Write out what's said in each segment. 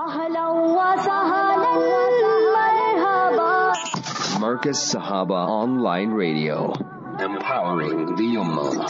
Marcus Sahaba Online Radio, empowering the Ummah.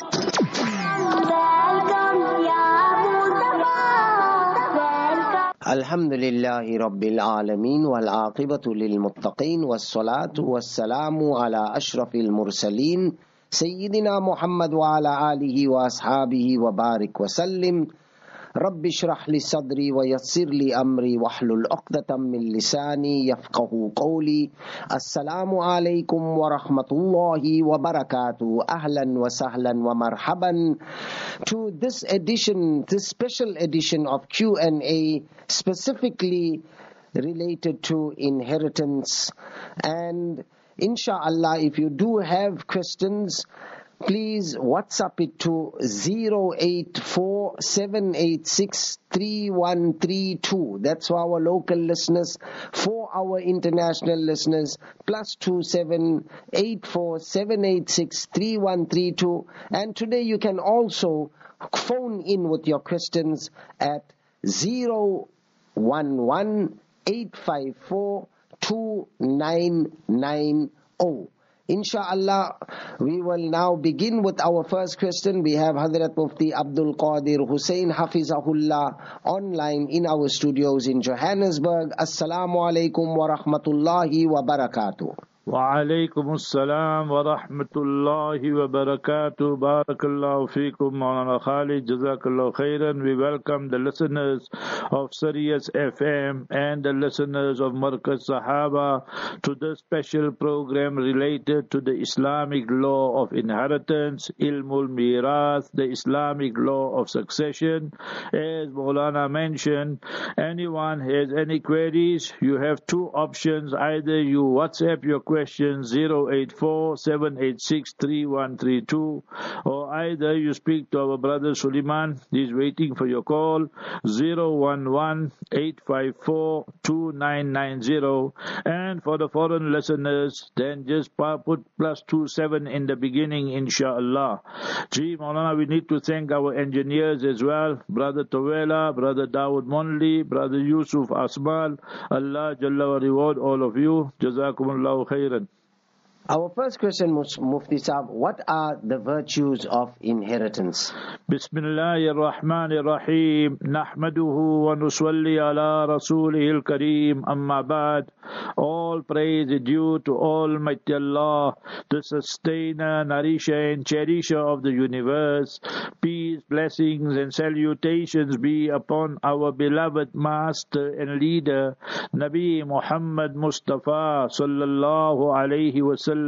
Alhamdulillahi Rabbil Alameen wal aqibatu lil muttaqeen was salatu was salamu ala ashrafil mursaleen Sayyidina Muhammad wa ala alihi wa ashabihi wa barik wa sallim. Rabbi shrah li sadri wa yassir li amri wahlul uqdatam min lisani yafqahu qawli. Assalamu alaikum wa rahmatullahi wa barakatuh. Ahlan wa sahlan wa marhaban to this special edition of Q&A, specifically related to inheritance. And inshallah, if you do have questions, please WhatsApp it to 084-786-3132. That's for our local listeners. For our international listeners, +27 84-786-3132. And today you can also phone in with your questions at 011-854-2990. Insha'Allah, we will now begin with our first question. We have Hazrat Mufti Abdul Qadir Hussain Hafizahullah online in our studios in Johannesburg. Assalamu alaikum wa rahmatullahi wa barakatuh. Wa alaikum assalam wa rahmatullahi wa barakatuh. Barakallahu feekum, Maulana Khalid. Jazakallahu khairan. We welcome the listeners of Sirius FM and the listeners of Markaz Sahaba to this special program related to the Islamic law of inheritance, Ilmul Mirath, the Islamic law of succession. As Maulana mentioned, anyone has any queries, you have two options. Either you WhatsApp your question 084-786-3132, or either you speak to our brother Suleiman. He's waiting for your call, 011-854-2990. And for the foreign listeners, then just put +27 in the beginning, inshallah. Gee, Maulana, we need to thank our engineers as well, Brother Tawela, Brother Dawood Monli, Brother Yusuf Asmal. Allah Jalla wa reward all of you. Jazakumullahu khairan. Our first question, Mufti Saab, what are the virtues of inheritance? Bismillahir Rahmanir Rahim. Nahmaduhu wa nusalli ala rasulihil kareem. Amma ba'd. All praise is due to Almighty Allah, the sustainer, nourisher and cherisher of the universe. Peace, blessings and salutations be upon our beloved master and leader, Nabi Muhammad Mustafa sallallahu alayhi wa sallam.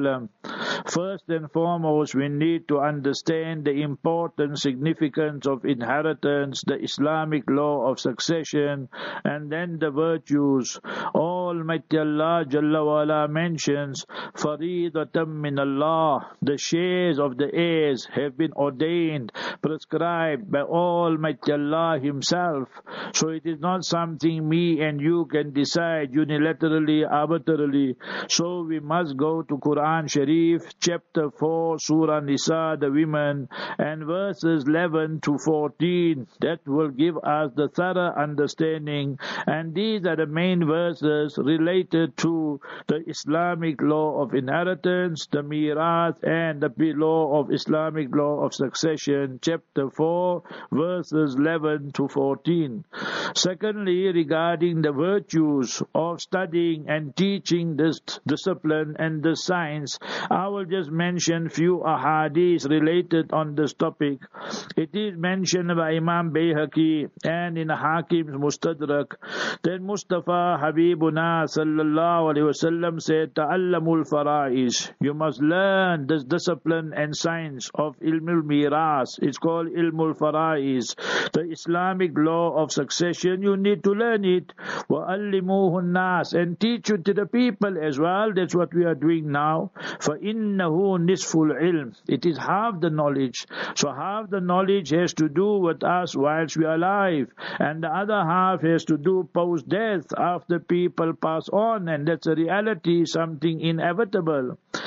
First and foremost, we need to understand the important significance of inheritance, the Islamic law of succession, and then the virtues. Almighty Allah Jalla wa Ala mentions, Faridatam min Allah, the shares of the heirs have been ordained, prescribed by Almighty Allah Himself. So it is not something me and you can decide unilaterally, arbitrarily. So we must go to Quran Sharif, chapter 4, Surah Nisa, the women, and verses 11 to 14. That will give us the thorough understanding. And these are the main verses related to the Islamic law of inheritance, the Mirath, and the law of Islamic law of succession, chapter 4, verses 11 to 14. Secondly, regarding the virtues of studying and teaching this discipline and this science, I will just mention few ahadith related on this topic. It is mentioned by Imam Bayhaqi and in Hakim's Mustadrak that Mustafa Habibuna sallallahu alaihi wasallam said, Ta'allamul fara'is. You must learn this discipline and science of Ilmul Miras. It's called Ilmul Fara'is, the Islamic law of succession. You need to learn it. وَأَلِّمُوهُ النَّاسِ, and teach it to the people as well. That's what we are doing now. فَإِنَّهُ نِصْفُ الْعِلْمِ. It is half the knowledge. So half the knowledge has to do with us whilst we are alive, and the other half has to do post-death, after people pass on, and that's a reality, something inevitable. And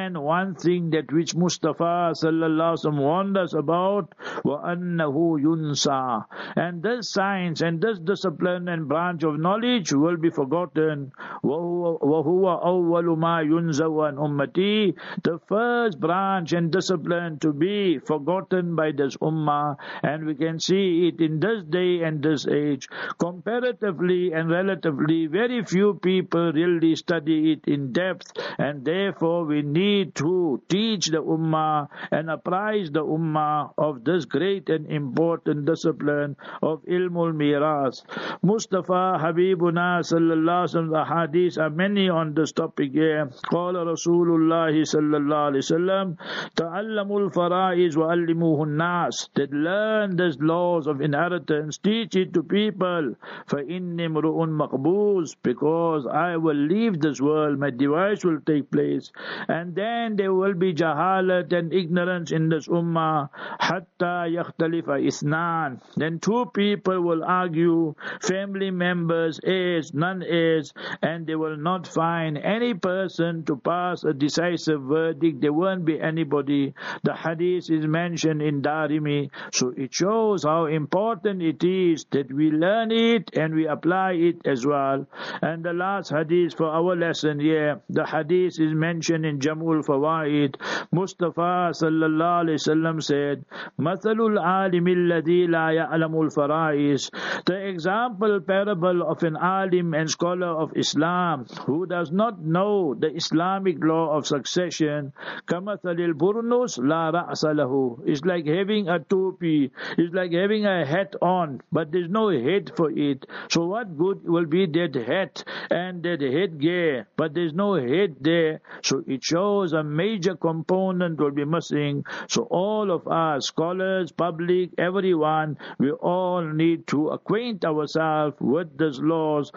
then one thing that which Mustafa sallallahu alaihi wasallam warned us about, وَأَنَّهُ يُنْسَى, and this science and this discipline and branch of knowledge will be forgotten. وَهُوَ أَوَّلُ مَا يُنْزَوْ عَنْ أُمَّتِي, the first branch and discipline to be forgotten by this ummah, and we can see it in this day and this age. Comparatively and relatively, very few people really study it in depth, and therefore we need to teach the ummah and apprise the ummah of this great and important discipline of ilmul miras. Mustafa Habibuna sallallahu alaihi wasallam, the hadiths are many on this topic here. Qala Rasulullah sallallahu alaihi wasallam, ta'allamul faraiz wa allimuhun nas, that learn these laws of inheritance, teach it to people. Fa inni mru'un maqbuz, because I will leave this world, my demise will take place, and then there will be jahalat and ignorance in this ummah. Hatta yakhtalifa isnan, then two people will argue, family members, heirs, non-heirs, and they will not find any person to pass a decisive verdict. There won't be anybody. The hadith is mentioned in Darimi, so it shows how important it is that we learn it and we apply it as well. And the last hadith for our lesson here, the hadith is mentioned in Jamul Fawaid. Mustafa sallallahu alaihi wasallam said, "Mathalul alim alladhi la ya'lamul fara'is." The example parable of an alim and scholar of Islam who does not know the Islamic law of succession, kamathalil burnus la ra'sa lahu, is like having a topi, is like having a hat on, but there's no head for it. So what good will be that hat and that headgear, but there's no head there? So it shows a major component will be missing. So all of us, scholars, public, everyone, we all need to acquaint ourselves with these laws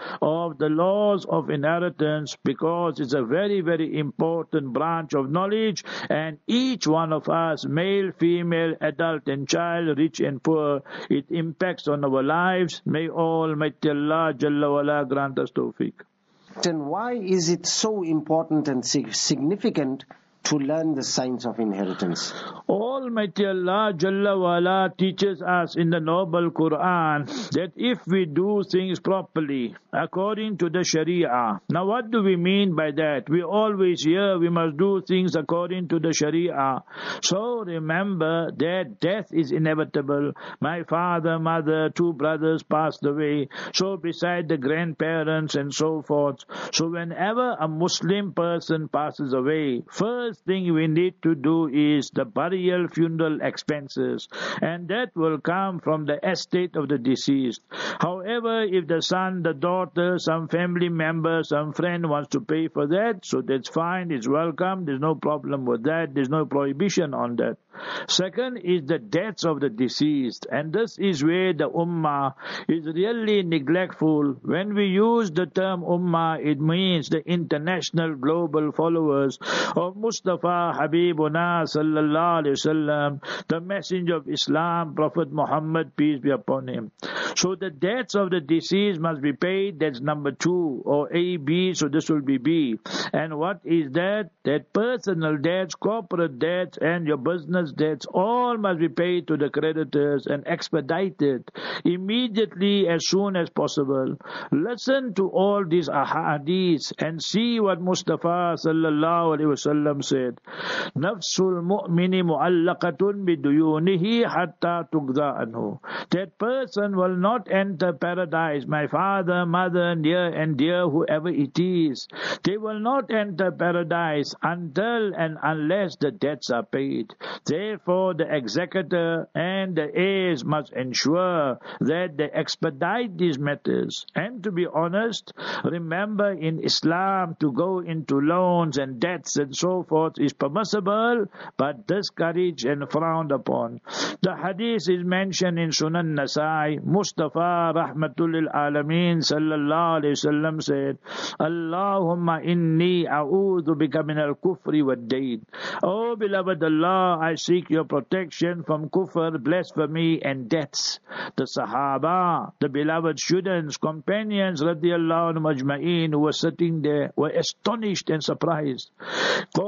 of inheritance, because it's a very, very important branch of knowledge, and each one of us, male, female, adult and child, rich and poor, it impacts on our lives. May Almighty Allah Jalla wala grant us tawfiq. And why is it so important and significant to learn the science of inheritance? Almighty Allah Jalla wala teaches us in the noble Quran that if we do things properly according to the Sharia. Now what do we mean by that? We always hear we must do things according to the Sharia. So remember that death is inevitable. My father, mother, two brothers passed away. So beside the grandparents and so forth. So whenever a Muslim person passes away, first thing we need to do is the burial funeral expenses, and that will come from the estate of the deceased. However, if the son, the daughter, some family member, some friend wants to pay for that, so that's fine, it's welcome, there's no problem with that, there's no prohibition on that. Second is the deaths of the deceased, and this is where the ummah is really neglectful. When we use the term ummah, it means the international global followers of Mustafa Habibuna sallallahu alaihi wasallam, the messenger of Islam, Prophet Muhammad, peace be upon him. So the debts of the deceased must be paid. That's number 2, or A, B, so this will be B. And what is that? That personal debts, corporate debts, and your business debts, all must be paid to the creditors and expedited immediately as soon as possible. Listen to all these ahadiths and see what Mustafa sallallahu alaihi wasallam said. Nafsul mu'mini mu'allaqatun biduyunihi hatta tugda anhu. That person will not enter paradise. My father, mother, near and dear, whoever it is, they will not enter paradise until and unless the debts are paid. Therefore, the executor and the heirs must ensure that they expedite these matters. And to be honest, remember in Islam to go into loans and debts and so forth is permissible, but discouraged and frowned upon. The hadith is mentioned in Sunan Nasai. Mustafa Rahmatul lil Alameen sallallahu alayhi wasallam said, Allahumma inni a'udhu bika min al-kufri wa dayn. Oh beloved Allah, I seek your protection from kufr, blasphemy and debts. The Sahaba, the beloved students, companions radiyallahu anhum ajma'in who were sitting there were astonished and surprised. قالوا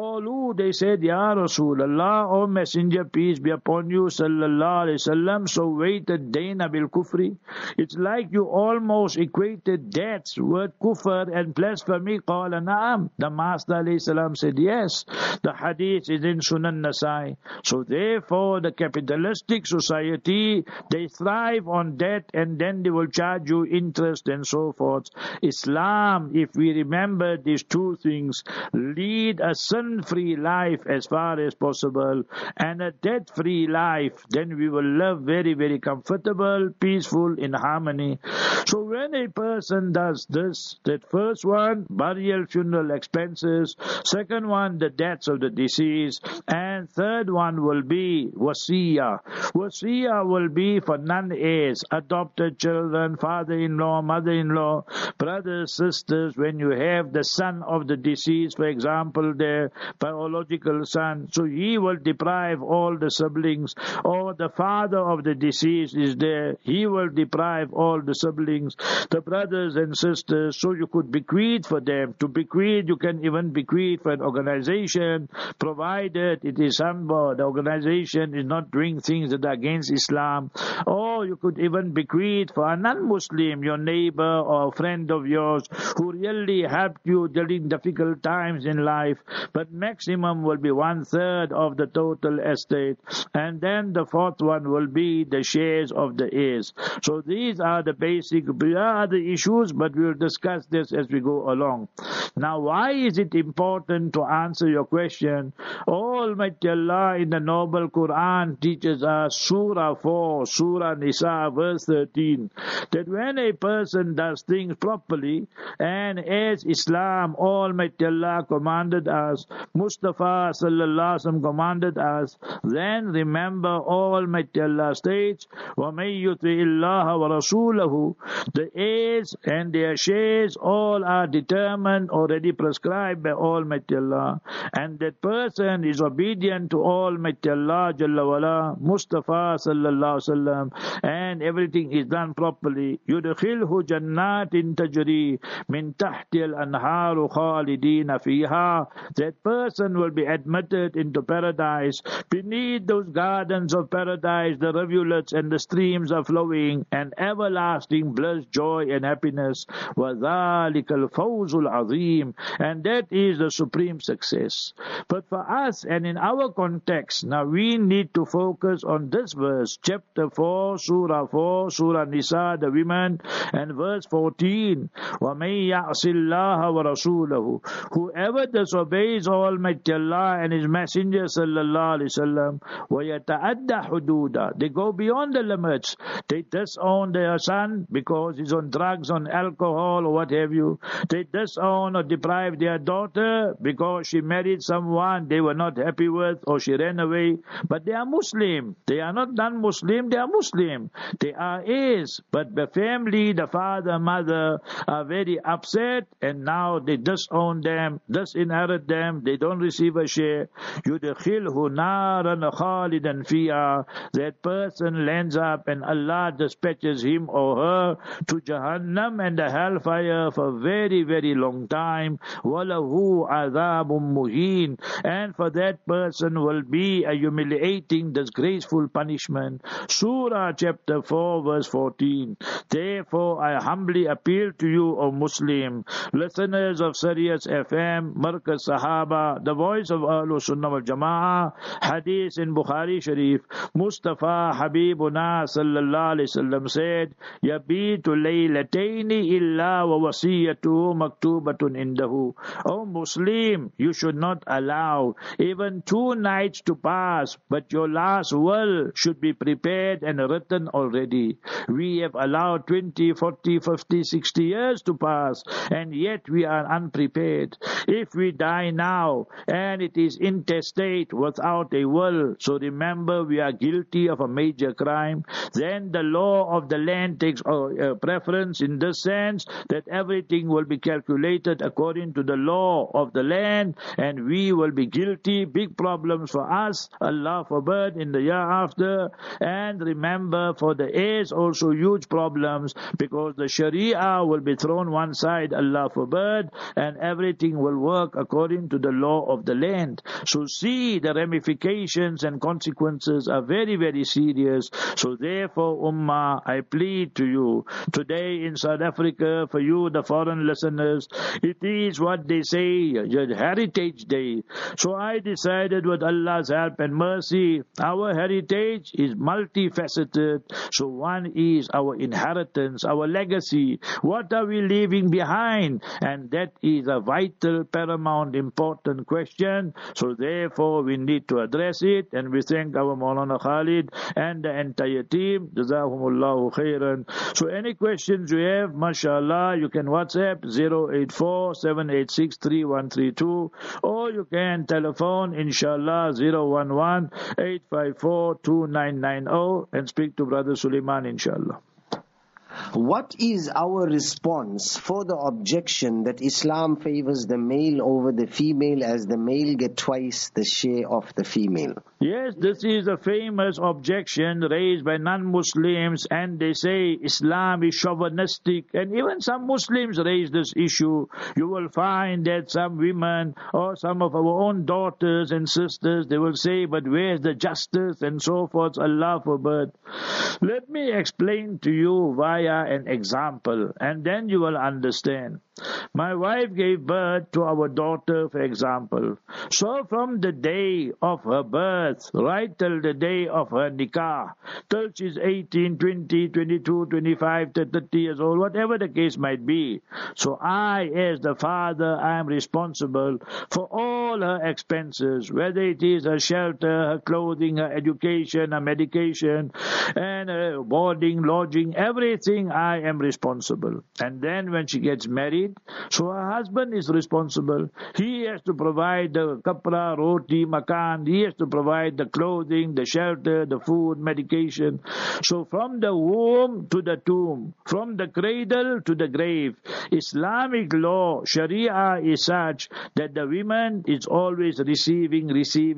Qalu, they said, Ya Rasulullah, O Messenger, peace be upon you, sallallahu alayhi wasallam, so weighted dayna bil kufri. It's like you almost equated debts with kufr and blasphemy. Qala na'am. The Master alayhi salam said, yes. The hadith is in Sunan Nasai. So therefore, the capitalistic society, they thrive on debt and then they will charge you interest and so forth. Islam, if we remember these two things, lead a sin-free life as far as possible and a debt-free life, then we will live very, very comfortable, peaceful, in harmony. So when a person does this, that first one, burial, funeral expenses, second one, the debts of the deceased, and third one will be wasiyah. Wasiyah will be for non-heirs, adopted children, father-in-law, mother-in-law, brothers, sisters. When you have the son of the deceased, for example, their biological son, so he will deprive all the siblings, or the father of the deceased is there, he will deprive all the siblings, the brothers and sisters, so you could bequeath for them. To bequeath, you can even bequeath for an organization, provided it is somebody, the organization is not doing things that are against Islam. Or you could even bequeath for a non-Muslim, your neighbor or a friend of yours who really helped you during difficult times in life. But maximum will be 1/3 of the total estate. And then the fourth one will be the shares of the heirs. So these are the basic other issues, but we will discuss this as we go along. Now, why is it important to answer your question? Almighty Allah in the Noble Quran teaches us, Surah 4, Surah Nisa, verse 13, that when a person does things properly, and as Islam, Almighty Allah commanded us, Mustafa sallallahu alaihi wasallam commanded us, then remember Almighty Allah states, وَمَن يُطِعِ اللَّهَ وَرَسُولَهُ, the heirs and their shares all are determined, already prescribed by Almighty Allah, and that person is obedient to Almighty Allah Jalla wala, Mustafa sallallahu alaihi wasallam, and everything is done properly. يُدْخِلْهُ جَنَّاتٍ تَجْرِي مِنْ تَحْتِ الْأَنْهَارُ خَالِدِينَ فِيهَا, that person will be admitted into paradise. Beneath those gardens of paradise, the rivulets and the streams are flowing, and everlasting bliss, joy and happiness. وَذَلِكَ الْفَوْزُ الْعَظِيمُ, and that is the supreme success. But for us and in our context, now we need to focus on this verse, chapter 4, Surah 4, Surah Nisa, the women, and verse 14. وَمَن يَعْصِ اللَّهَ وَرَسُولَهُ, whoever disobeys Almighty Allah and His Messenger sallallahu alaihi wasallam, وَيَتَعَدَّ حُدُودًا, they go beyond the limits. They disown their son because he's on drugs, on alcohol, or what have you. They disown or deprive their daughter because she married someone they were not happy with, or she ran away. But they are Muslim. They are not non-Muslim, they are Muslim. They are heirs. But the family, the father, mother, are very upset, and now they disown them, disinherit them, they don't receive a share. يُدْخِلْهُ نَارًا خَالِدًا فِيهَا, that person lands up and Allah dispatches him or her to Jahannam and the hellfire for a very, very long time. وَلَهُ عَذَابٌ مُهِينٌ, and for that person will be a humiliating, disgraceful punishment. Surah chapter 4 verse 14. Therefore I humbly appeal to you, O Muslim, listeners of Sirius FM, Markaz Sahaba, the voice of Ahlul Sunnah wal Jama'ah, hadith in Bukhari Sharif, Mustafa Habibuna sallallahu alayhi wasallam said, Yabitu laylatayni illa wa wasiyatu maktubatun indahu. O Muslim, you should not allow even 2 nights to pass, but your last will should be prepared and written already. We have allowed 20, 40, 50, 60 years to pass, and yet we are unprepared. If we die now and it is intestate without a will, so remember we are guilty of a major crime, then the law of the land takes preference in the sense that everything will be calculated according to the law of the land, and we will be guilty. Big problems for us, Allah forbid, in the year after. And remember, for the heirs also huge problems, because the Sharia will be thrown one side, Allah forbid, and everything will work according to the law of of the land. So see, the ramifications and consequences are very, very serious. So therefore, Ummah, I plead to you, today in South Africa, for you, the foreign listeners, it is what they say, your Heritage Day. So I decided with Allah's help and mercy, our heritage is multifaceted. So one is our inheritance, our legacy. What are we leaving behind? And that is a vital, paramount, important question. So therefore, we need to address it. And we thank our Maulana Khalid and the entire team. Jazakumullahu khairan. So any questions you have, mashallah, you can WhatsApp 084-786-3132, or you can telephone, inshallah, 011-854-2990, and speak to Brother Suleiman, inshallah. What is our response for the objection that Islam favors the male over the female, as the male get twice the share of the female? Yes, this is a famous objection raised by non-Muslims, and they say Islam is chauvinistic, and even some Muslims raise this issue. You will find that some women or some of our own daughters and sisters, they will say, but where's the justice and so forth, Allah forbid. Let me explain to you via an example, and then you will understand. My wife gave birth to our daughter, for example. So from the day of her birth, right till the day of her nikah, till she's 18, 20, 22, 25, 30 years old, whatever the case might be. So I, as the father, I am responsible for all her expenses, whether it is her shelter, her clothing, her education, her medication, and her boarding, lodging, everything I am responsible. And then when she gets married, so her husband is responsible. He has to provide the kapra, roti, makan. He has to provide the clothing, the shelter, the food, medication. So from the womb to the tomb, from the cradle to the grave, Islamic law, Sharia is such that the woman is always receiving.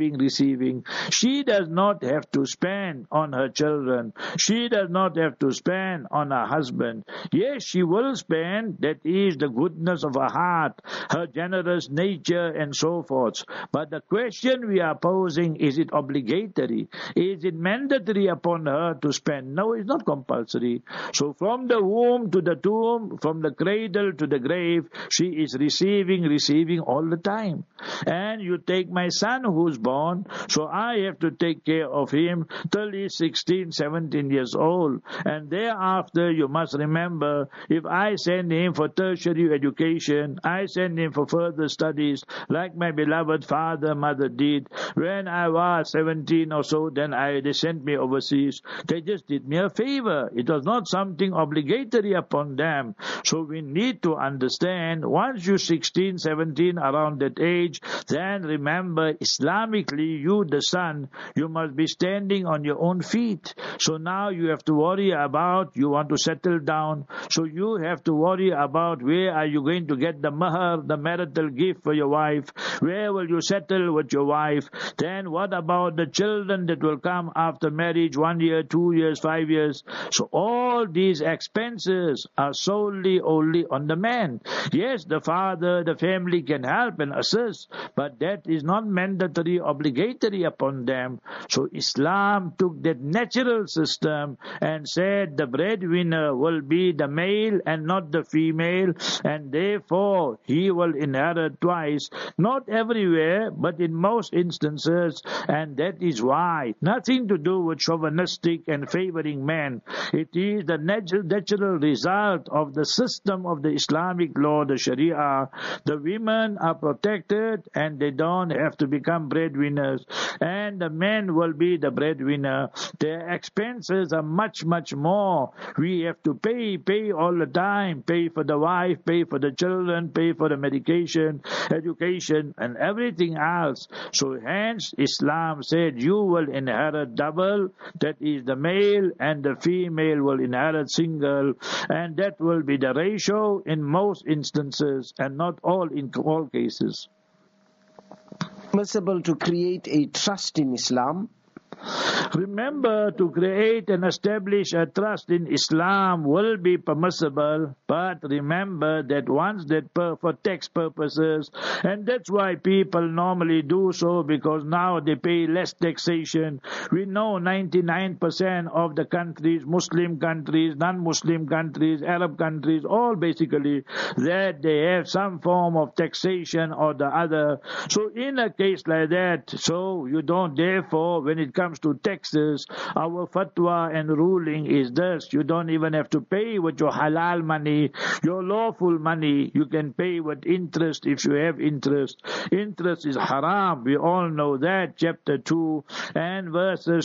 She does not have to spend on her children. She does not have to spend on her husband. Yes, she will spend. That is the goodness of her heart, her generous nature, and so forth. But the question we are posing, is it obligatory? Is it mandatory upon her to spend? No, it's not compulsory. So from the womb to the tomb, from the cradle to the grave, she is receiving all the time. And you take my son who's born, so I have to take care of him till he's 16, 17 years old. And thereafter, you must remember, if I send him for tertiary education, I send him for further studies, like my beloved father, mother did. When I was 17 or so, then they sent me overseas. They just did me a favor. It was not something obligatory upon them. So we need to understand, once you're 16, 17, around that age, then remember, Islamically, you, the son, you must be standing on your own feet. So now you have to worry about, you want to settle down, so you have to worry about where are you going to get the mahar, the marital gift for your wife, where will you settle with your wife, then what about the children that will come after marriage, 1 year, 2 years, 5 years. So all these expenses are solely only on the man. Yes, the father, the family can help and assist, but that is not mandatory, obligatory upon them. So Islam took that natural system and said the breadwinner will be the male and not the female, and therefore he will inherit twice. Not everywhere, but in most instances, and that is why nothing to do with chauvinistic and favoring men. It is the natural result of the system of the Islamic law, the Sharia. The women are protected and they don't have to become breadwinners, and the men will be the breadwinner. Their expenses are much more. We have to pay all the time, pay for the wife, pay for the children, pay for the medication, education, and everything else. So hence Islam said you will inherit double, that is the male, and the female will inherit single, and that will be the ratio in most instances and not all in all cases. Possible to create a trust in Islam Remember, to create and establish a trust in Islam will be permissible, but remember that once that for tax purposes, and that's why people normally do so, because now they pay less taxation. We know 99% of the countries, Muslim countries, non-Muslim countries, Arab countries, all basically, that they have some form of taxation or the other. So in a case like that, so you don't, therefore, when it comes to taxes, our fatwa and ruling is this: you don't even have to pay with your halal money, your lawful money. You can pay with interest if you have interest. Interest is haram. We all know that. Chapter 2 and verses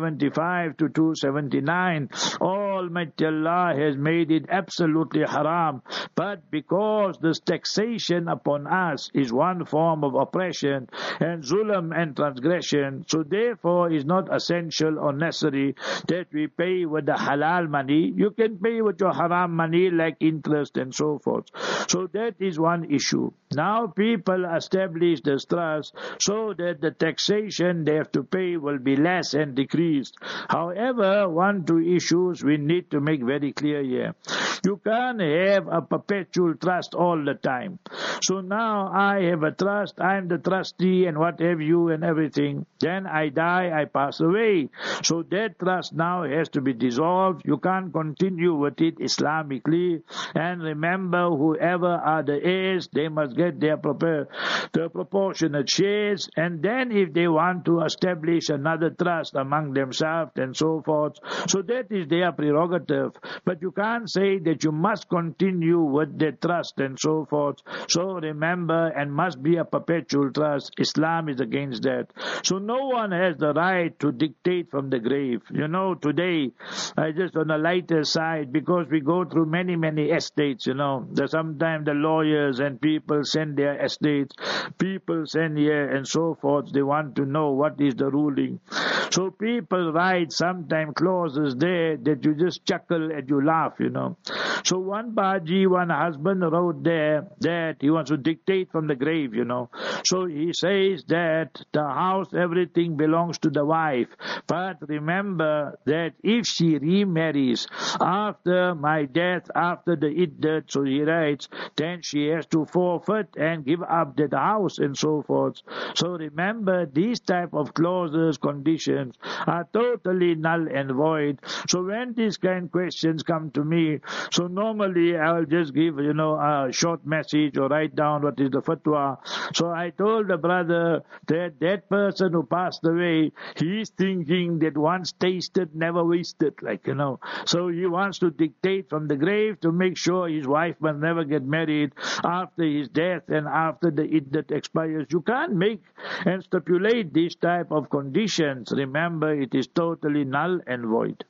275 to 279. Almighty Allah has made it absolutely haram. But because this taxation upon us is one form of oppression and zulm and transgression, so therefore is not essential or necessary that we pay with the halal money. You can pay with your haram money like interest and so forth. So that is one issue. Now people establish this trust so that the taxation they have to pay will be less and decreased. However, 2 issues we need to make very clear here. You can't have a perpetual trust all the time. So now I have a trust, I'm the trustee and what have you and everything. Then I die, I pass away. So that trust now has to be dissolved. You can't continue with it Islamically. And remember, whoever are the heirs, they must get their proportionate shares. And then if they want to establish another trust among themselves and so forth, so that is their prerogative. But you can't say that you must continue with the trust and so forth. So remember, and must be a perpetual trust. Islam is against that. So no one has the right to dictate from the grave. You know, today, just on a lighter side, because we go through many, many estates, you know, sometimes the lawyers and people send their estates, people send here and so forth. They want to know what is the ruling. So people write sometimes clauses there that you just chuckle and you laugh, you know. So one Baji, one husband wrote there that he wants to dictate from the grave, you know. So he says that the house, everything belongs to the wife. But remember that if she remarries after my death, after the iddat, so he writes, then she has to forfeit and give up that house and so forth. So remember, these type of clauses, conditions are totally null and void. So when these kind of questions come to me, so normally I'll just give, you know, a short message or write down what is the fatwa. So I told the brother that that person who passed away, he's thinking that once tasted, never wasted, like, you know. So he wants to dictate from the grave to make sure his wife must never get married after his death and after the iddat expires. You can't make and stipulate these type of conditions. Remember, it is totally null and void.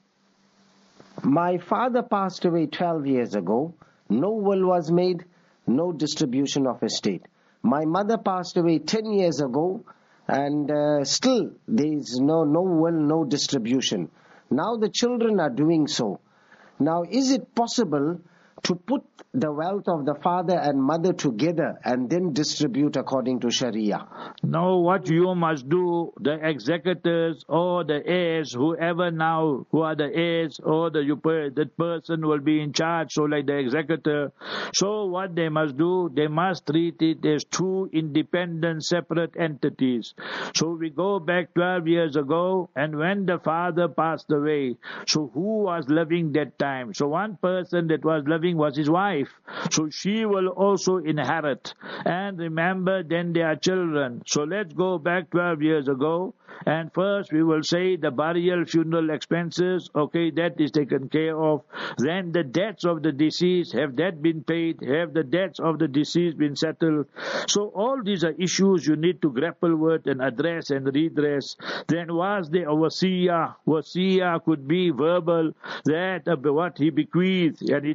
My father passed away 12 years ago. No will was made, no distribution of estate. My mother passed away 10 years ago, and still there is no will, no distribution. Now the children are doing so. Now, is it possible to put the wealth of the father and mother together and then distribute according to Sharia? No, what you must do, the executors or the heirs, whoever now, who are the heirs or that person will be in charge, so like the executor. So what they must do, they must treat it as 2 independent, separate entities. So we go back 12 years ago, and when the father passed away, so who was living that time? So one person that was living was his wife. So she will also inherit. And remember, then there are children. So let's go back 12 years ago. And first we will say the burial, funeral expenses, okay, that is taken care of. Then the debts of the deceased, have that been paid? Have the debts of the deceased been settled? So all these are issues you need to grapple with and address and redress. Then was there a wasiyah? Wasiyah could be verbal, that what he bequeathed, and he told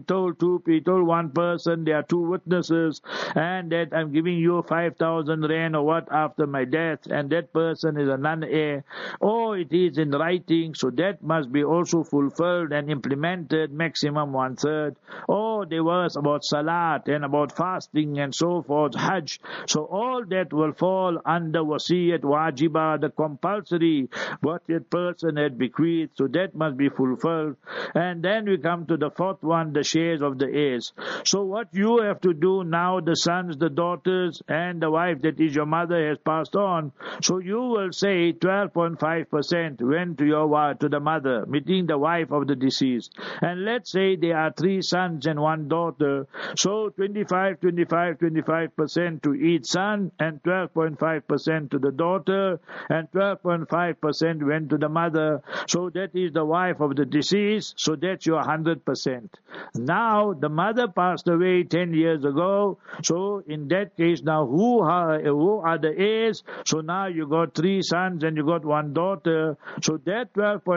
two people, one person, there are two witnesses, and that I'm giving you 5,000 rand or what after my death, and that person is a non-heir, or it is in writing, so that must be also fulfilled and implemented, maximum 1/3. Or there was about salat and about fasting and so forth, hajj. So all that will fall under wasiyat wajiba, the compulsory, what that person had bequeathed, so that must be fulfilled. And then we come to the fourth one, the shares of the heirs. So what you have to do now, the sons, the daughters, and the wife, that is your mother, has passed on. So you will say 12.5% went to to the mother, meaning the wife of the deceased. And let's say there are 3 sons and 1 daughter. So 25% to each son, and 12.5% to the daughter, and 12.5% went to the mother. So that is the wife of the deceased. So that's your 100%. Now the mother passed away 10 years ago. So in that case, now who are the heirs? So now you got 3 sons and you got 1 daughter. So that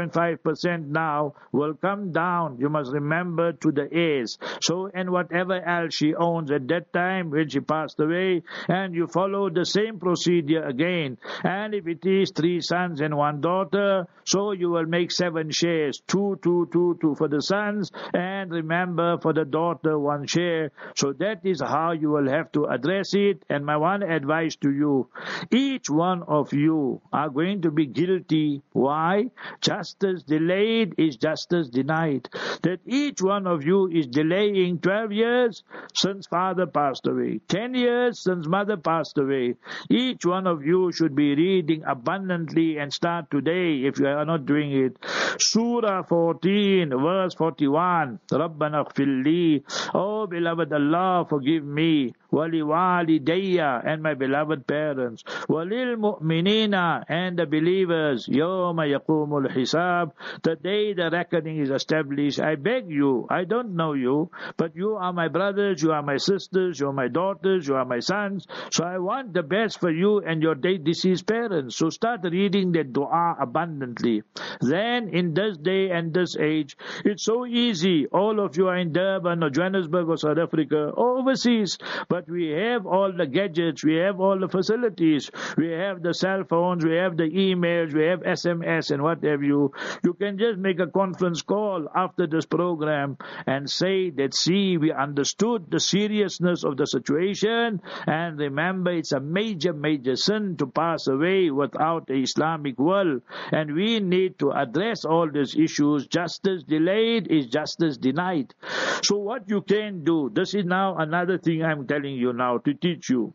12.5% now will come down, you must remember, to the heirs. So, and whatever else she owns at that time when she passed away, and you follow the same procedure again. And if it is 3 sons and 1 daughter, so you will make 7 shares, 2 for the sons, and remember for the daughter 1 share. So that is how you will have to address it. And my one advice to you, each one of you are going to be guilty. Why? Justice delayed is justice denied. That each one of you is delaying 12 years since father passed away, 10 years since mother passed away. Each one of you should be reading abundantly and start today if you are not doing it. Surah 14, verse 41. Rabbana ighfirli. Oh beloved Allah, forgive me. Wali walidayya, and my beloved parents. Walil mu'minina, and the believers. Yawma yaqumul hisab, the day the reckoning is established. I beg you, I don't know you, but you are my brothers, you are my sisters, you are my daughters, you are my sons. So I want the best for you and your deceased parents. So start reading the dua abundantly. Then in this day and this age, it's so easy. All of you are in Durban or Johannesburg or South Africa or overseas, but we have all the gadgets, we have all the facilities, we have the cell phones, we have the emails, we have SMS and what have you. You can just make a conference call after this program and say that, see, we understood the seriousness of the situation, and remember, it's a major sin to pass away without the Islamic will, and we need to address all these issues. Justice delayed is justice denied. So what you can do, this is now another thing I'm telling you now to teach you.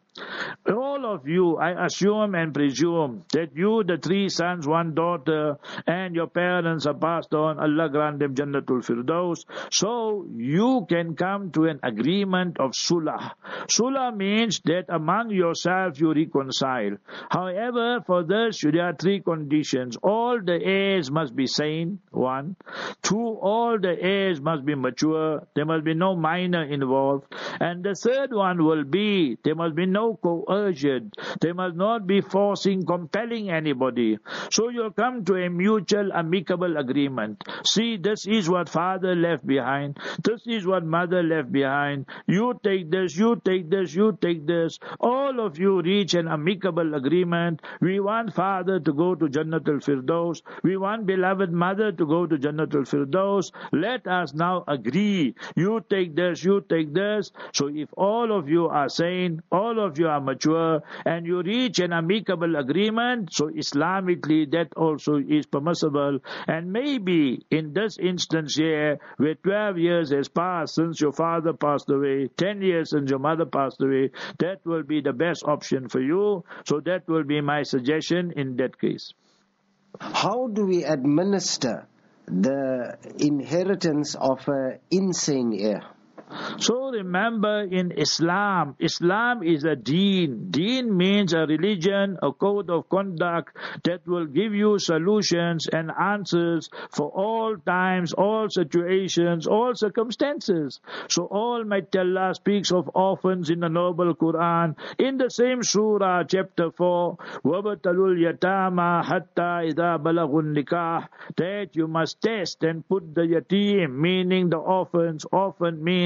All of you, I assume and presume that you, the 3 sons, 1 daughter, and your parents are passed on, Allah grant them Jannatul Firdaus. So you can come to an agreement of Sulah. Sulah means that among yourselves you reconcile. However, for this there are 3 conditions. All the heirs must be sane, 1. 2, all the heirs must be mature. There must be no minor involved. And the 3rd one will be, there must be no coercion. They must not be compelling anybody. So you'll come to a mutual, amicable agreement. See, this is what father left behind. This is what mother left behind. You take this, you take this, you take this. All of you reach an amicable agreement. We want father to go to Jannatul Firdaus. We want beloved mother to go to Jannatul Firdaus. Let us now agree. You take this, you take this. So if all of you are sane, all of you are mature, and you reach an amicable agreement, so Islamically that also is permissible. And maybe in this instance here, where 12 years has passed since your father passed away, 10 years since your mother passed away, that will be the best option for you. So that will be my suggestion in that case. How do we administer the inheritance of an insane heir? So remember, in Islam is a deen. Deen means a religion, a code of conduct that will give you solutions and answers for all times, all situations, all circumstances. So Almighty Allah speaks of orphans in the Noble Quran. In the same surah, chapter 4, وَبَتَلُوا الْيَتَامَى حَتَّى إِذَا بَلَغُوا النِّكَاحِ, that you must test and put the yatim, meaning the orphans. Orphan means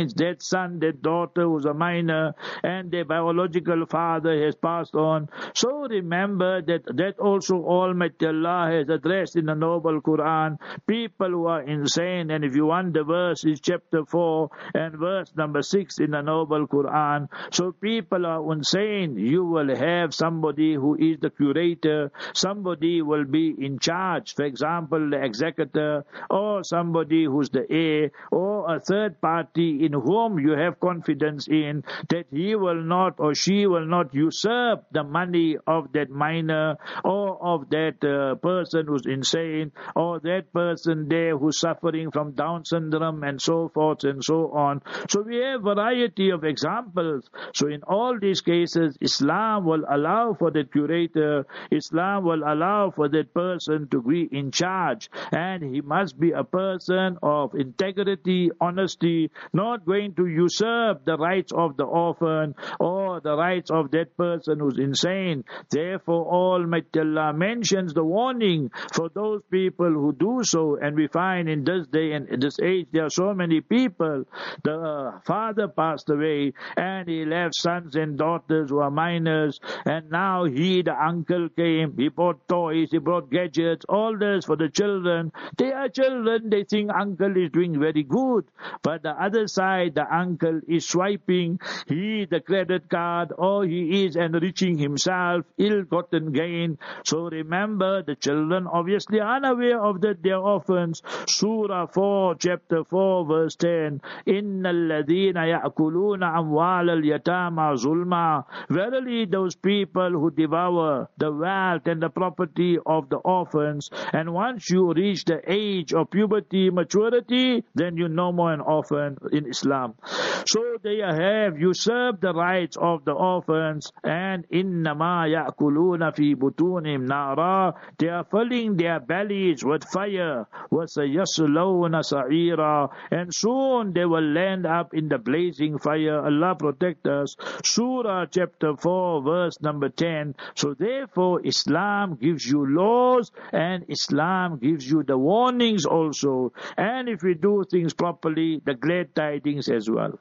means that son, that daughter who's a minor, and their biological father has passed on. So remember that also Almighty Allah has addressed in the Noble Quran, people who are insane. And if you want, the verse is chapter 4 and verse number 6 in the Noble Quran. So people are insane. You will have somebody who is the curator, somebody will be in charge, for example, the executor, or somebody who's the heir, or a third party in whom you have confidence in, that he will not or she will not usurp the money of that minor, or of that person who's insane, or that person there who's suffering from Down syndrome, and so forth and so on. So we have variety of examples. So in all these cases, Islam will allow for the curator, Islam will allow for that person to be in charge, and he must be a person of integrity, honesty, not going to usurp the rights of the orphan or the rights of that person who's insane. Therefore, Almighty Allah mentions the warning for those people who do so, and we find in this day and in this age there are so many people. The father passed away and he left sons and daughters who are minors, and now the uncle came, he brought toys, he brought gadgets, all this for the children. They are children, they think uncle is doing very good, but the other side, the uncle is swiping the credit card, or he is enriching himself, ill-gotten gain. So remember, the children obviously are unaware of that they are orphans. Surah 4, chapter 4, verse 10, Inna alladhina ya'kuluna amwal al-yatama zulma. Verily those people who devour the wealth and the property of the orphans, and once you reach the age of puberty, maturity, then you're no more an orphan in Islam. So they have usurped the rights of the orphans, and innama ya'kuluna fi butunim nara. They are filling their bellies with fire. وَسَيَصْلَوْنَ سَعِيرًا. And soon they will land up in the blazing fire. Allah protect us. Surah chapter 4 verse number 10. So therefore Islam gives you laws, and Islam gives you the warnings also. And if we do things properly, the glad tidings as well.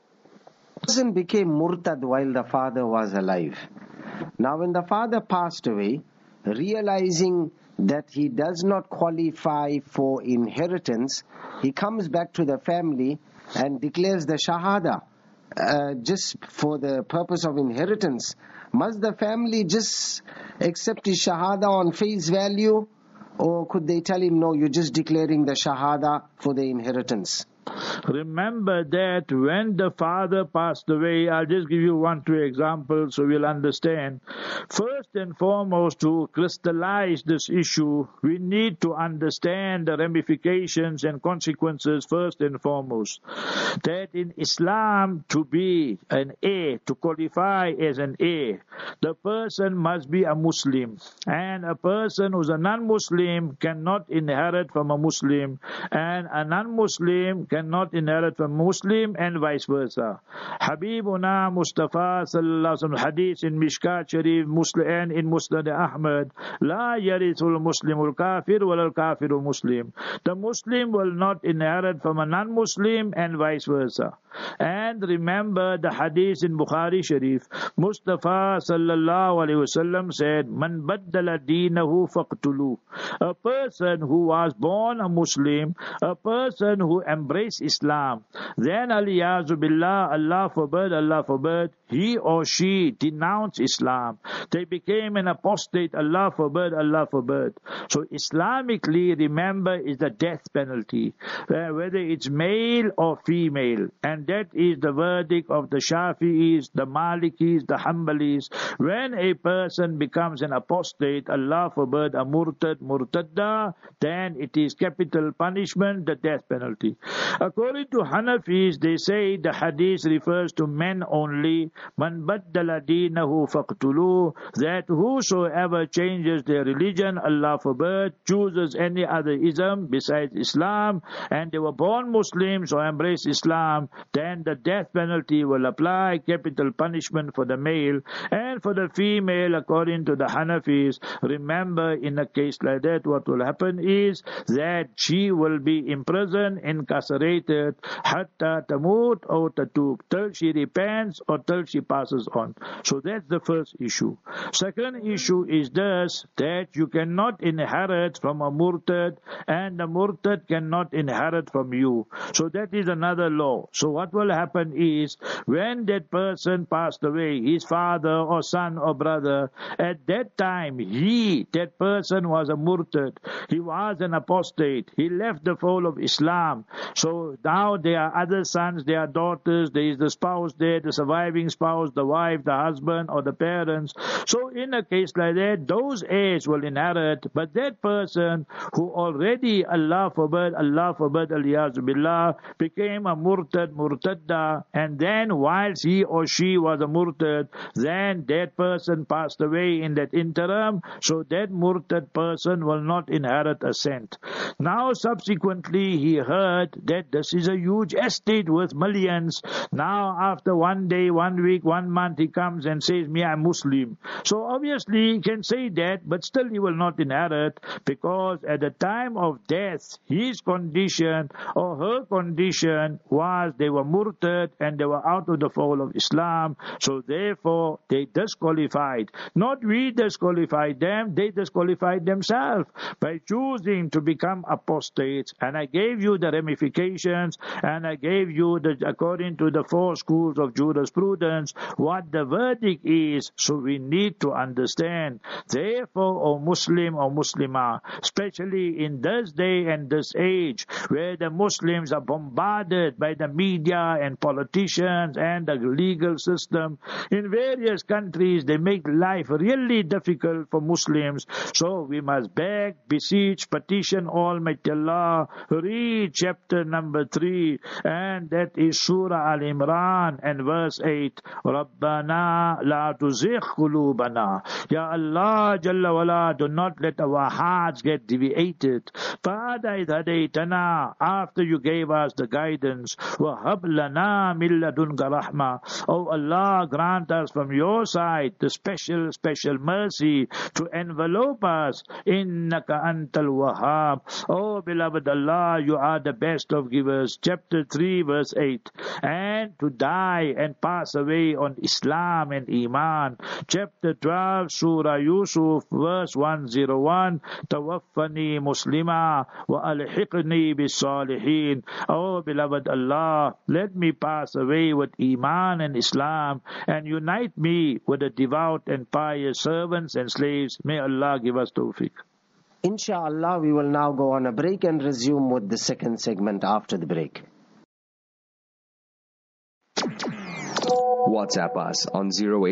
Person became murtad while the father was alive. Now when the father passed away, realizing that he does not qualify for inheritance, he comes back to the family and declares the shahada just for the purpose of inheritance. Must the family just accept his shahada on face value, or could they tell him, no, you're just declaring the shahada for the inheritance? Remember that when the father passed away, I'll just give you 1-2 examples so we'll understand. First and foremost, to crystallize this issue, we need to understand the ramifications and consequences first and foremost. That in Islam, to be an heir, to qualify as an heir, the person must be a Muslim. And a person who's a non-Muslim cannot inherit from a Muslim, and a non-Muslim cannot inherit from Muslim, and vice versa. Habibuna Mustafa sallallahu alaihi wasallam, hadith in Mishkat Sharif, Muslim, and in Musnad Ahmad, La yarithul Muslimul kafir wal kafiru Muslim. The Muslim will not inherit from a non-Muslim, and vice versa. And remember the hadith in Bukhari Sharif, Mustafa sallallahu alaihi wasallam said, Man baddala deenahu faqtulu. A person who was born a Muslim, a person who embraced Islam, then aliyazu billah, Allah forbid, he or she denounced Islam, they became an apostate, Allah forbid. So Islamically, remember, is the death penalty, whether it's male or female, and that is the verdict of the Shafi'is, the Malikis, the Hanbalis. When a person becomes an apostate, Allah forbid, a murtadda, then it is capital punishment, the death penalty. According to Hanafis, they say the hadith refers to men only. Man baddala deenahu faqtulu, that whosoever changes their religion, Allah forbid, chooses any other ism besides Islam, and they were born Muslims or embrace Islam, then the death penalty will apply, capital punishment for the male. And for the female, according to the Hanafis, remember, in a case like that, what will happen is that she will be imprisoned, incarcerated, incarcerated, hatta tamut or tatub, till she repents or till she passes on. So that's the first issue. Second issue is this, that you cannot inherit from a murtad, and the murtad cannot inherit from you. So that is another law. So what will happen is, when that person passed away, his father or son or brother, at that time, that person was a murtad. He was an apostate. He left the fold of Islam. So now there are other sons, there are daughters, there is the spouse there, the surviving spouse, the wife, the husband, or the parents. So in a case like that, those heirs will inherit, but that person who already, Allah forbid, aliyazu billah, became a murtadda, and then whilst he or she was a murtad, then that person passed away in that interim, so that murtad person will not inherit a cent. Now subsequently he heard that this is a huge estate worth millions. Now after 1 day, 1 week, 1 month, he comes and says, me, I'm Muslim. So obviously he can say that, but still he will not inherit, because at the time of death, his condition or her condition was they were murtad and they were out of the fold of Islam. So therefore they disqualified. Not we disqualified them, they disqualified themselves by choosing to become apostates. And I gave you the ramifications, and I gave you according to the 4 schools of jurisprudence, what the verdict is. So we need to understand. Therefore, O Muslim or Muslimah, especially in this day and this age, where the Muslims are bombarded by the media and politicians and the legal system, in various countries they make life really difficult for Muslims. So we must beg, beseech, petition Almighty Allah, read chapter number 3, and that is Surah Al-Imran and verse 8. Rabbana la tuzigh qulubana. Ya Allah Jalla wala, do not let our hearts get deviated. Father, hadaytana, after you gave us the guidance, wa hab lana min ladunka rahma. Oh Allah, grant us from your side the special mercy to envelope us. Innaka antal wahhab. Oh beloved Allah, you are the best of givers. Chapter 3 verse 8. And to die and pass away on Islam and Iman. Chapter 12 Surah Yusuf verse 101. Tawaffani muslima wa alhiqni bis salihin. Oh beloved Allah, let me pass away with Iman and Islam, and unite me with the devout and pious servants and slaves. May Allah give us tawfiq. Inshallah, we will now go on a break and resume with the second segment after the break. WhatsApp us on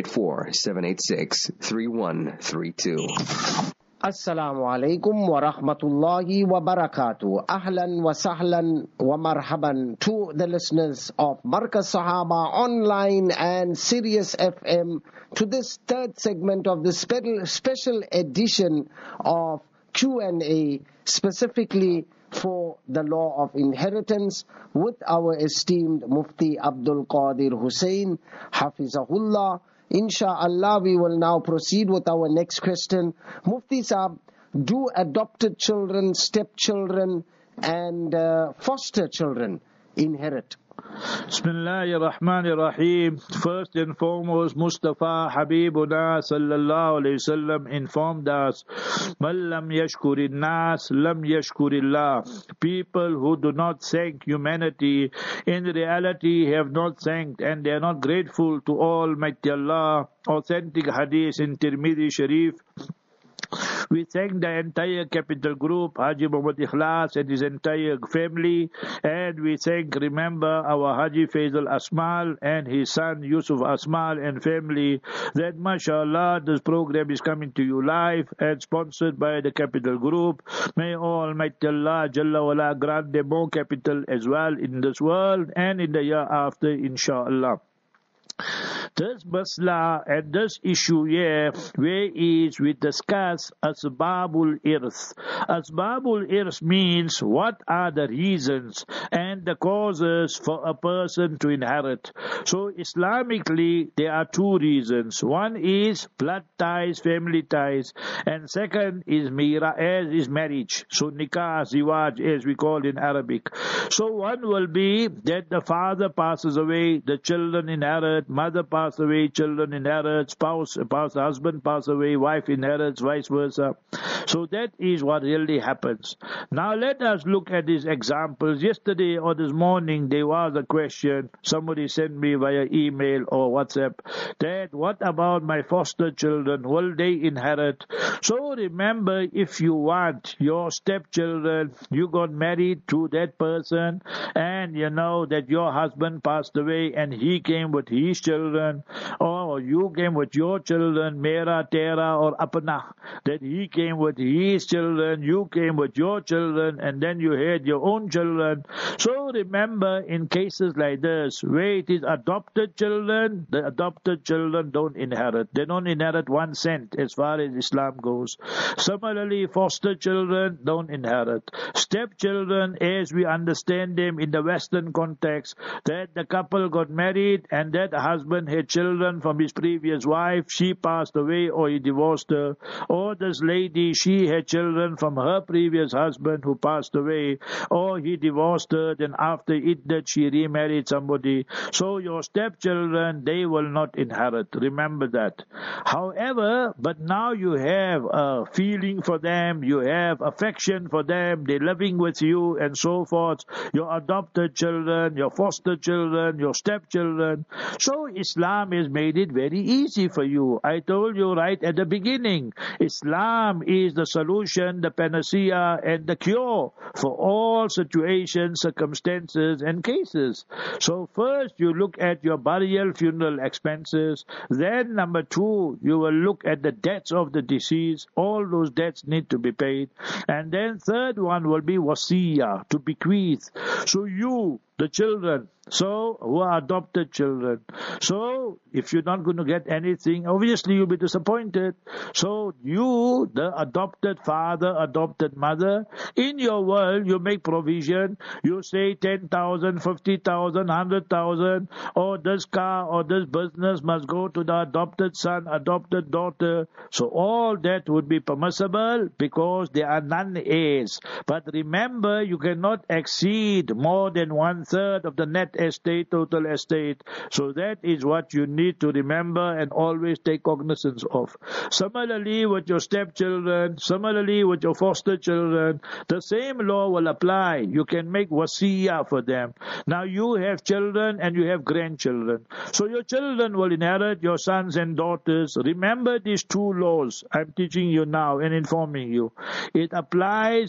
084-786-3132. Assalamu alaikum wa rahmatullahi wa barakatuh. Ahlan wa sahlan wa marhaban to the listeners of Markaz Sahaba Online and Sirius FM, to this third segment of the special edition of Q&A, specifically for the law of inheritance, with our esteemed Mufti Abdul Qadir Hussain, Hafizahullah. Insha'Allah, we will now proceed with our next question. Mufti Sahab, do adopted children, stepchildren, and foster children inherit? Bismillahir Rahmanir Rahim. First and foremost, Mustafa Habibuna sallallahu alayhi wasallam informed us, Man lam yashkurin nas, lam yashkurillah. People who do not thank humanity, in reality have not thanked, and they are not grateful to Almighty Allah. Authentic hadith in Tirmidhi Sharif. We thank the entire Capital Group, Haji Muhammad Ikhlas and his entire family, and we remember our Haji Faisal Asmal and his son Yusuf Asmal and family, that mashallah this program is coming to you live and sponsored by the Capital Group. May Almighty Allah Jalla wala grant them more capital as well in this world and in the year after, inshallah. This masla and this issue here, where is we discuss asbabul irth. Asbabul irth means what are the reasons and the causes for a person to inherit. So Islamically, there are two reasons. One is blood ties, family ties, and second is marriage. So nikah, ziwaj, as we call in Arabic. So one will be that the father passes away, the children inherit, mother passes away, children inherit, husband passes away, wife inherits, vice versa. So that is what really happens. Now let us look at these examples. Yesterday or this morning there was a question, somebody sent me via email or WhatsApp, that what about my foster children, will they inherit? So remember, if you want your stepchildren, you got married to that person and you know that your husband passed away and he came with his children, or you came with your children, Mera, Tera or Apna, that he came with his children, you came with your children, and then you had your own children. So remember, in cases like this, where it is adopted children, the adopted children don't inherit. They don't inherit 1 cent as far as Islam goes. Similarly, foster children don't inherit. Stepchildren, as we understand them in the Western context, that the couple got married and that husband had children from his previous wife, she passed away or he divorced her, or this lady, she had children from her previous husband who passed away, or he divorced her, then after iddat she remarried somebody. So your stepchildren, they will not inherit. Remember that. However, but now you have a feeling for them, you have affection for them, they're living with you and so forth, your adopted children, your foster children, your stepchildren. So Islam has made it very easy for you. I told you right at the beginning, Islam is the solution, the panacea and the cure for all situations, circumstances and cases. So first you look at your burial, funeral expenses. Then number 2, you will look at the debts of the deceased. All those debts need to be paid. And then third one will be wasiyah, to bequeath. So you, the children, so who are adopted children. So if you're not going to get anything, obviously you'll be disappointed. So you, the adopted father, adopted mother, in your world you make provision. You say 10,000, 50,000, 100,000, or this car or this business must go to the adopted son, adopted daughter. So all that would be permissible because there are none heirs. But remember, you cannot exceed more than 1/3 of the net estate, total estate. So that is what you need to remember and always take cognizance of. Similarly with your stepchildren, similarly with your foster children, the same law will apply. You can make wasiyah for them. Now you have children and you have grandchildren. So your children will inherit, your sons and daughters. Remember these 2 laws I'm teaching you now and informing you. It applies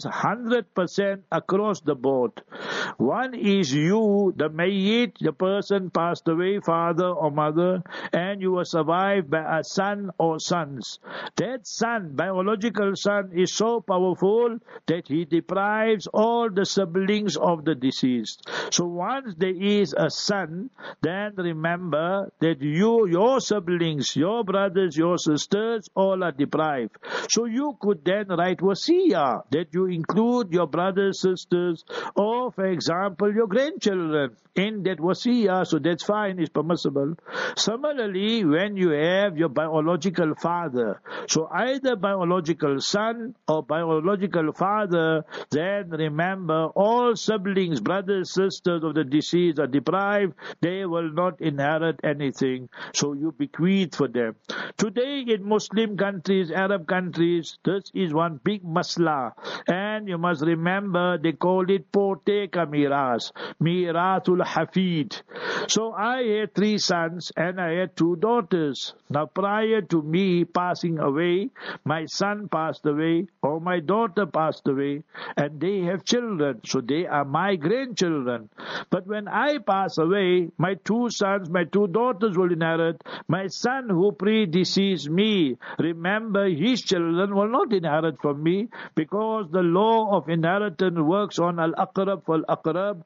100% across the board. One is you, the mayyit, the person passed away, father or mother, and you were survived by a son or sons. That son, biological son, is so powerful that he deprives all the siblings of the deceased. So once there is a son, then remember that you, your siblings, your brothers, your sisters, all are deprived. So you could then write wasiyah that you include your brothers, sisters, or for example your grandchildren in that wasiyah. So that's fine, it's permissible. Similarly, when you have your biological father, so either biological son or biological father, then remember all siblings, brothers, sisters of the deceased are deprived. They will not inherit anything. So you bequeath for them. Today in Muslim countries, Arab countries, this is one big masla. And you must remember they called it poteka miras, miratul hafid. So I had 3 sons and I had 2 daughters. Now prior to me passing away, my son passed away or my daughter passed away and they have children. So they are my grandchildren. But when I pass away, my 2 sons, my 2 daughters will inherit. My son who predeceased me, remember his children will not inherit from me because the law of inheritance works on al-aqrab fal-aqrab. The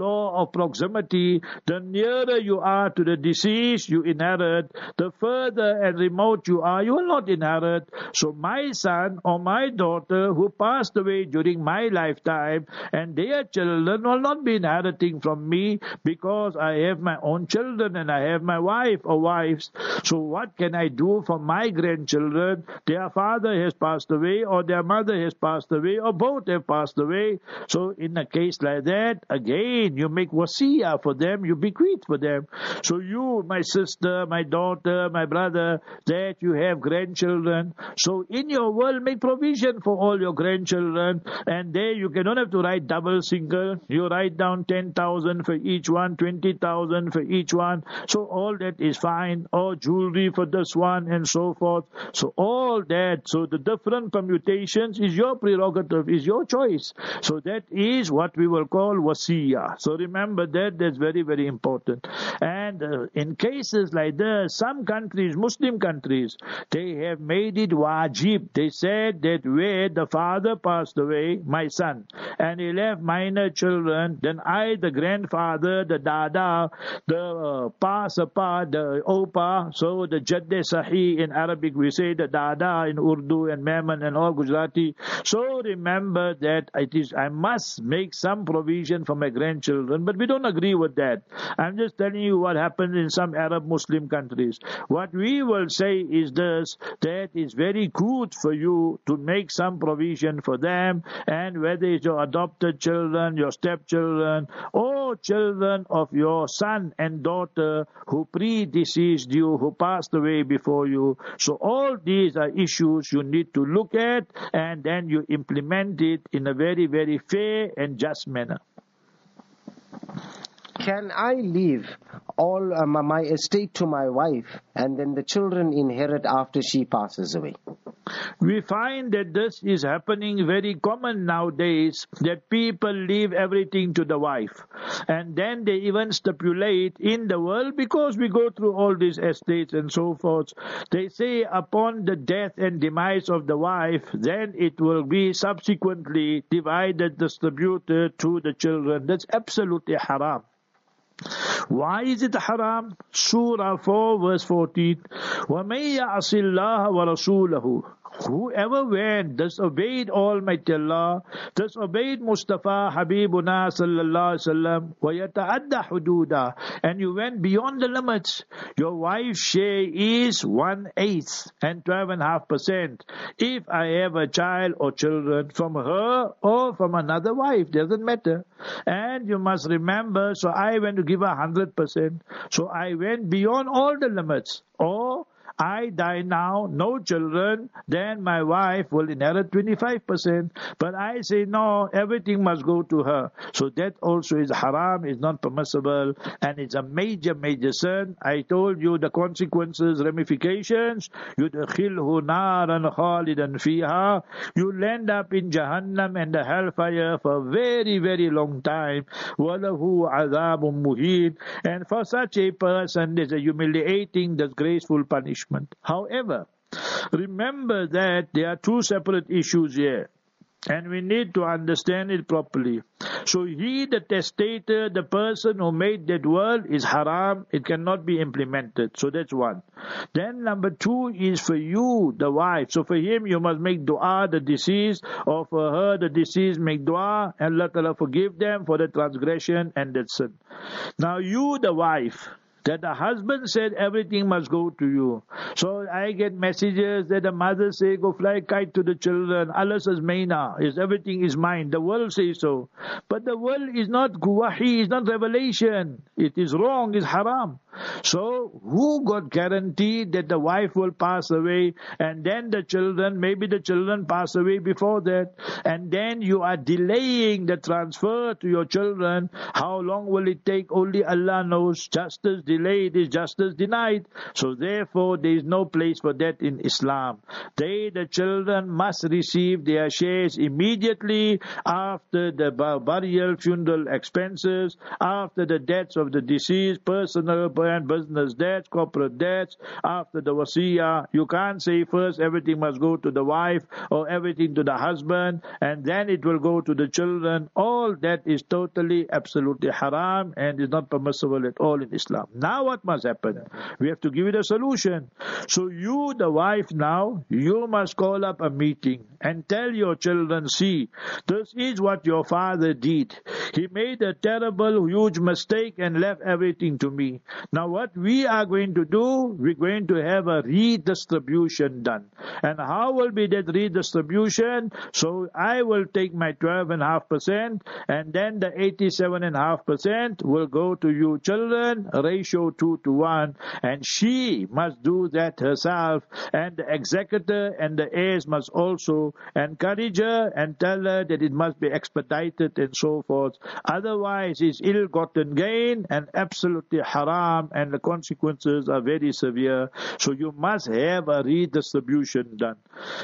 law of proximity, the nearer you are to the deceased, you inherit. The further and remote you are, you will not inherit. So my son or my daughter who passed away during my lifetime and their children will not be inheriting from me because I have my own children and I have my wife or wives. So what can I do for my grandchildren? Their father has passed away or their mother has passed away or both have passed away. So in a case like that, again, you make wasiyah for them, you bequeath for them. So you, my sister, my daughter, my brother, that you have grandchildren. So in your will, make provision for all your grandchildren. And there you don't have to write double, single. You write down 10,000 for each one, 20,000 for each one. So all that is fine. Or jewelry for this one and so forth. So all that, so the different permutations is your prerogative, is your choice. So that is what we will call wasiyah. So remember that, that's very, very important. And in cases like this, some countries, Muslim countries, they have made it wajib. They said that where the father passed away, my son, and he left minor children, then I, the grandfather, the dada, the sapa, the opa, so the jadde sahi in Arabic, we say the dada in Urdu and Memon and all Gujarati. So remember that it is, I must make some provision for my grandchildren, but we don't agree with that. I'm just telling you what happens in some Arab Muslim countries. What we will say is this, that it's very good for you to make some provision for them, and whether it's your adopted children, your stepchildren, or children of your son and daughter who predeceased you, who passed away before you. So all these are issues you need to look at, and then you implement it in a very, very fair and just manner. Can I leave all my estate to my wife and then the children inherit after she passes away? We find that this is happening very common nowadays, that people leave everything to the wife. And then they even stipulate in the world, because we go through all these estates and so forth, they say upon the death and demise of the wife, then it will be subsequently divided, distributed to the children. That's absolutely haram. Why is it haram? Surah 4 verse 14. وَمَن يَعْصِ اللَّهَ وَرَسُولَهُ. Whoever went, disobeyed Almighty Allah, disobeyed Mustafa Habibuna sallallahu alaihi wasallam, وَيَتَعَدَّ حُدُودًا, and you went beyond the limits. Your wife's share is 1/8 and 12.5%. If I have a child or children from her or from another wife, doesn't matter. And you must remember, so I went to give her 100%. So I went beyond all the limits. Or I die now, no children, then my wife will inherit 25%. But I say no, everything must go to her. So that also is haram, is not permissible, and it's a major, major sin. I told you the consequences, ramifications. يُدْخِلْهُ نَارًا خَالِدًا فِيهَا. You'll end up in Jahannam and the hellfire for a very, very long time. وَلَهُ عَذَابٌ مُهِينٌ. And for such a person, there's a humiliating, disgraceful punishment. However, remember that there are two separate issues here, and we need to understand it properly. So he, the testator, the person who made that will, is haram. It cannot be implemented. So that's one. Then number two is for you, the wife. So for him, you must make dua, the deceased, or for her, the deceased, make dua, and Allah Ta'ala forgive them for the transgression and that sin. Now you, the wife, that the husband said everything must go to you. So I get messages that the mother say, go fly a kite to the children. Allah says, Maina, is everything is mine. The world says so. But the world is not wahi, is not revelation. It is wrong, it's haram. So who got guaranteed that the wife will pass away, and then the children, maybe the children pass away before that, and then you are delaying the transfer to your children? How long will it take? Only Allah knows. Justice delayed is justice denied. So therefore there is no place for that in Islam. The children must receive their shares immediately after the burial, funeral expenses, after the debts of the deceased, personal and business debts, corporate debts, after the wasiyah. You can't say first everything must go to the wife or everything to the husband and then it will go to the children. All that is totally, absolutely haram and is not permissible at all in Islam. Now what must happen? We have to give it a solution. So you, the wife now, you must call up a meeting and tell your children, see, this is what your father did. He made a terrible, huge mistake and left everything to me. Now what we are going to do, we're going to have a redistribution done. And how will be that redistribution? So I will take my 12.5% and then the 87.5% will go to you children, ratio 2:1, and she must do that herself, and the executor and the heirs must also encourage her and tell her that it must be expedited and so forth. Otherwise it's ill-gotten gain and absolutely haram, and the consequences are very severe. So you must have a redistribution done.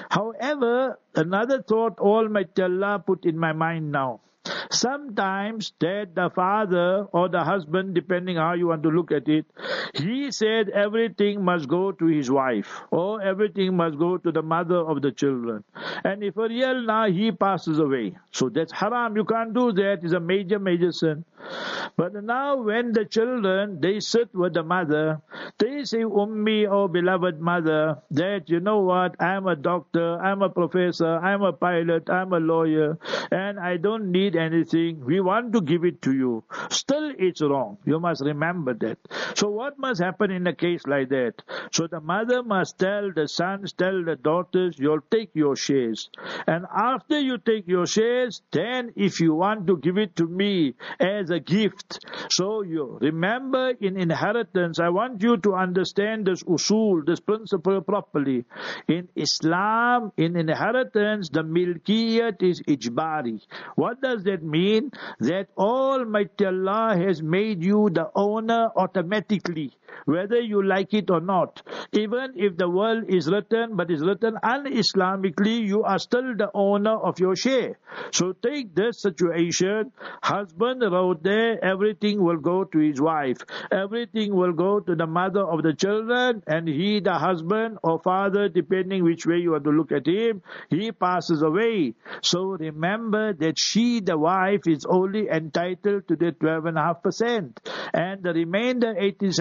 However, another thought Almighty Allah put in my mind now. Sometimes that the father or the husband, depending how you want to look at it, he said everything must go to his wife or everything must go to the mother of the children. And if a real now he passes away, so that's haram. You can't do that. It's a major, major sin. But now when the children, they sit with the mother, they say, Ummi, oh beloved mother, that you know what, I'm a doctor, I'm a professor, I'm a pilot, I'm a lawyer, and I don't need anything. We want to give it to you. Still it's wrong. You must remember that. So what must happen in a case like that? So the mother must tell the sons, tell the daughters, you'll take your shares. And after you take your shares, then if you want to give it to me as a gift. So you remember in inheritance, I want you to understand this usul, this principle properly. In Islam, in inheritance, the milkiyat is ijbari. What does that mean? That Almighty Allah has made you the owner automatically, whether you like it or not. Even if the will is written, but is written un-Islamically, you are still the owner of your share. So take this situation, husband wrote there, everything will go to his wife. Everything will go to the mother of the children, and he, the husband or father, depending which way you want to look at him, he passes away. So remember that she, the wife, is only entitled to the 12.5%. And the remainder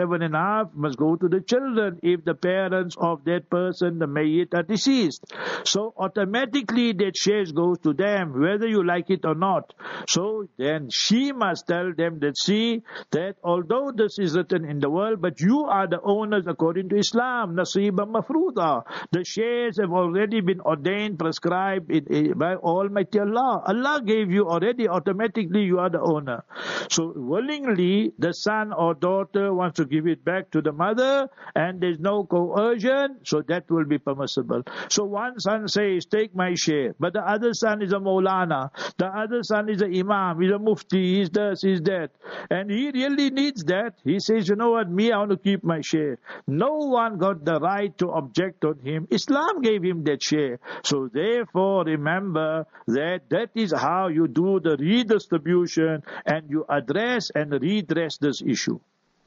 87.5% must go to the children if the parents of that person, the mayyit, are deceased. So automatically that shares goes to them, whether you like it or not. So then she must tell them that, see, that although this is written in the world, but you are the owners according to Islam, nasiba mafruda. The shares have already been ordained, prescribed by Almighty Allah. Allah gave you already, automatically you are the owner. So willingly the son or daughter wants to give it back to the mother and there's no coercion, so that will be permissible. So one son says, take my share, but the other son is a Maulana, the other son is an Imam, he's a Mufti, he's this, he's that, and he really needs that. He says, you know what, me, I want to keep my share. No one got the right to object on him. Islam gave him that share. So therefore remember that is how you do the redistribution and you address and redress this issue.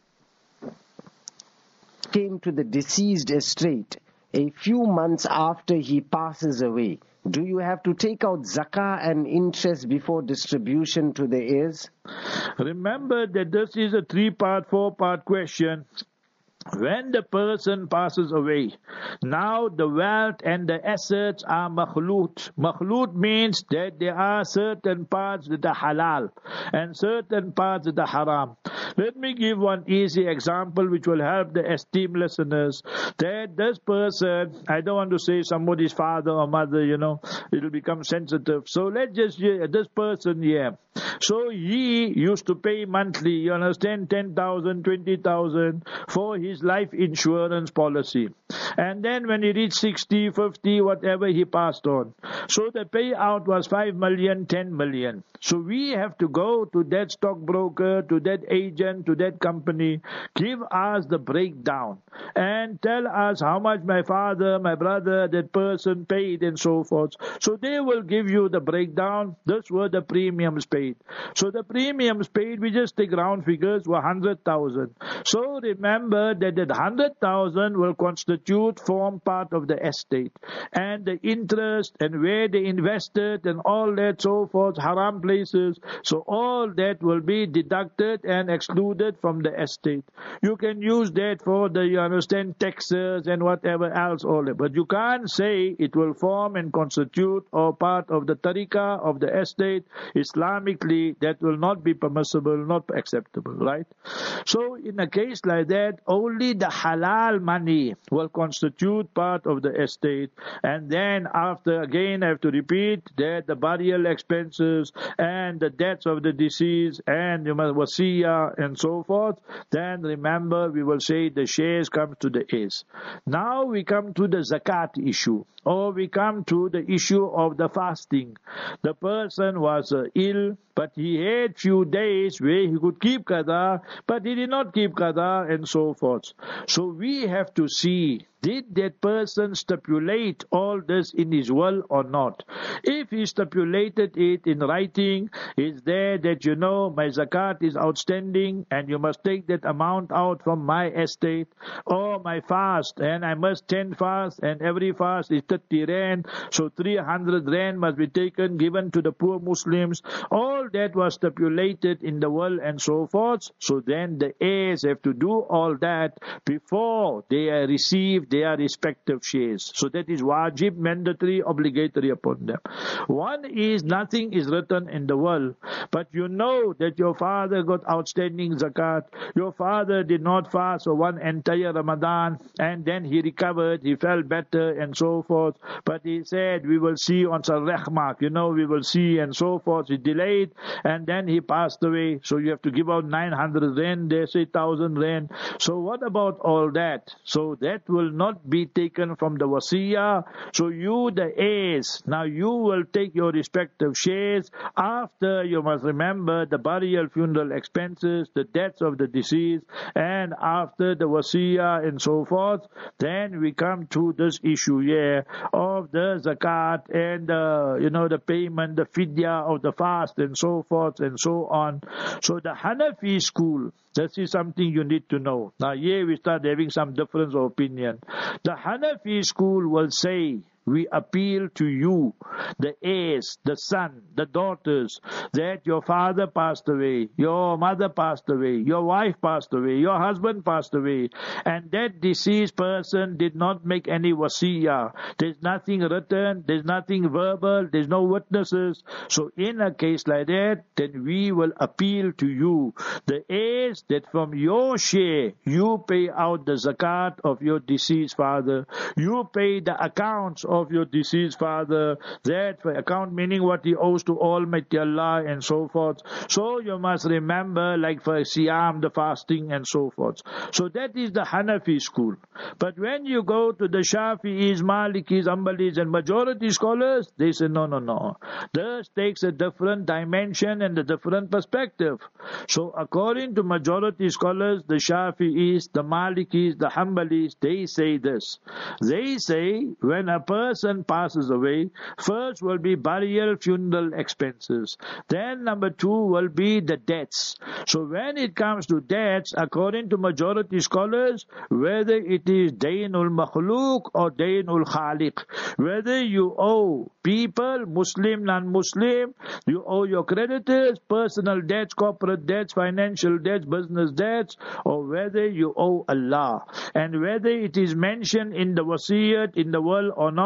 Came to the deceased estate a few months after he passes away. Do you have to take out zakah and interest before distribution to the heirs? Remember that this is a 3-part, 4-part question. When the person passes away, now the wealth and the assets are makhlut. Makhlut means that there are certain parts that are halal and certain parts that are haram. Let me give one easy example which will help the esteemed listeners. That this person, I don't want to say somebody's father or mother, it will become sensitive. So let's just say this person here. So he used to pay monthly, 10,000, 20,000 for his his life insurance policy. And then when he reached 60, 50, whatever, he passed on. So the payout was 5 million, 10 million. So we have to go to that stockbroker, to that agent, to that company, give us the breakdown and tell us how much my father, my brother, that person paid and so forth. So they will give you the breakdown. This were the premiums paid. So the premiums paid, we just take round figures, were 100,000. So remember that 100,000 will form part of the estate. And the interest and where they invested and all that so forth, haram places. So all that will be deducted and excluded from the estate. You can use that for the, you understand, taxes and whatever else, all that. But you can't say it will form and constitute or part of the tariqah of the estate. Islamically, that will not be permissible, not acceptable, right? So in a case like that, only the halal money will constitute part of the estate. And then after, again, I have to repeat that the burial expenses and the debts of the deceased and the wasiyah and so forth, then remember we will say the shares come to the heirs. Now we come to the zakat issue, or we come to the issue of the fasting. The person was ill, but he had few days where he could keep qada, but he did not keep qada and so forth. So we have to see, did that person stipulate all this in his will or not? If he stipulated it in writing, is there that, you know, my zakat is outstanding and you must take that amount out from my estate, or my fast and I must 10 fast and every fast is 30 rand, so 300 rand must be taken, given to the poor Muslims. All that was stipulated in the will and so forth. So then the heirs have to do all that before they receive their respective shares. So that is wajib, mandatory, obligatory upon them. One is nothing is written in the will, but you know that your father got outstanding zakat, your father did not fast for one entire Ramadan, and then he recovered, he felt better and so forth, but he said we will see on Rahmak, you know, we will see and so forth. He delayed and then he passed away, so you have to give out 900 rand, they say 1000 rand. So what about all that? So that will not be taken from the wasiyah. So you, the heirs, now you will take your respective shares after, you must remember, the burial, funeral expenses, the debts of the deceased, and after the wasiyah and so forth. Then we come to this issue here of the zakat and the payment, the fidya of the fast and so forth and so on. So the Hanafi school, this is something you need to know. Now here we start having some difference of opinion. The Hanafi school will say, we appeal to you, the heirs, the son, the daughters, that your father passed away, your mother passed away, your wife passed away, your husband passed away, and that deceased person did not make any wasiyah. There's nothing written, there's nothing verbal, there's no witnesses. So in a case like that, then we will appeal to you, the heirs, that from your share, you pay out the zakat of your deceased father, you pay the accounts of your deceased father, that for account meaning what he owes to Almighty Allah and so forth. So you must remember, like for Siyam, the fasting and so forth. So that is the Hanafi school. But when you go to the Shafi'is, Malikis, Hanbalis and majority scholars, they say no. This takes a different dimension and a different perspective. So according to majority scholars, the Shafi'is, the Malikis, the Hanbalis, they say this. They say when a person passes away, first will be burial, funeral expenses. Then number 2 will be the debts. So when it comes to debts, according to majority scholars, whether it is Daynul Makhluk or Daynul Khaliq, whether you owe people, Muslim, non-Muslim, you owe your creditors, personal debts, corporate debts, financial debts, business debts, or whether you owe Allah, and whether it is mentioned in the wasiyat, in the will or not,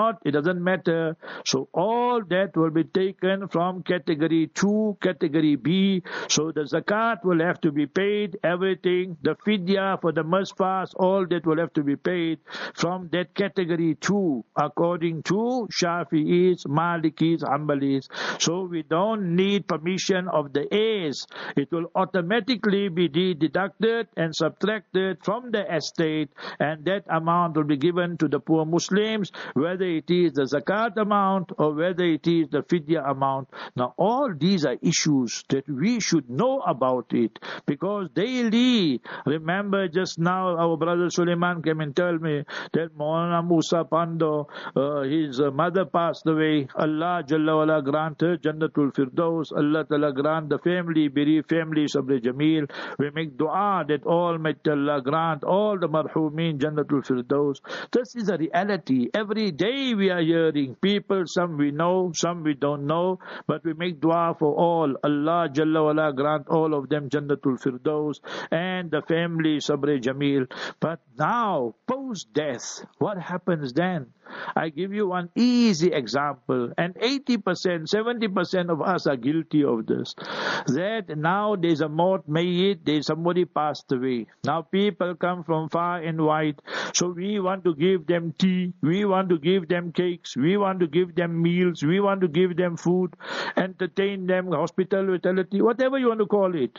not, it doesn't matter. So all that will be taken from category 2, category B. So the zakat will have to be paid, everything, the fidya for the must fast, all that will have to be paid from that category 2, according to Shafi'is, Malikis, Hanbalis. So we don't need permission of the heirs. It will automatically be deducted and subtracted from the estate, and that amount will be given to the poor Muslims, whether it is the zakat amount or whether it is the fidya amount. Now all these are issues that we should know about it, because daily, remember just now our brother Suleiman came and told me that Maulana Musa Pando, his mother passed away. Allah Jalla wala grant her Jannatul Firdaus. Allah Ta'ala grant the family, bereaved family, Sabri Jameel. We make dua that Almighty Allah grant all the marhumin Jannatul Firdaus. This is a reality. Every day we are hearing people, some we know, some we don't know, but we make dua for all. Allah Jalla wala grant all of them Jannatul Firdaus and the family Sabri Jameel. But now, post-death, what happens then? I give you one easy example, and 80%, 70% of us are guilty of this. That now there's a maut mayyit, there's somebody passed away. Now people come from far and wide, so we want to give them tea, we want to give them cakes, we want to give them meals, we want to give them food, entertain them, hospitality, whatever you want to call it.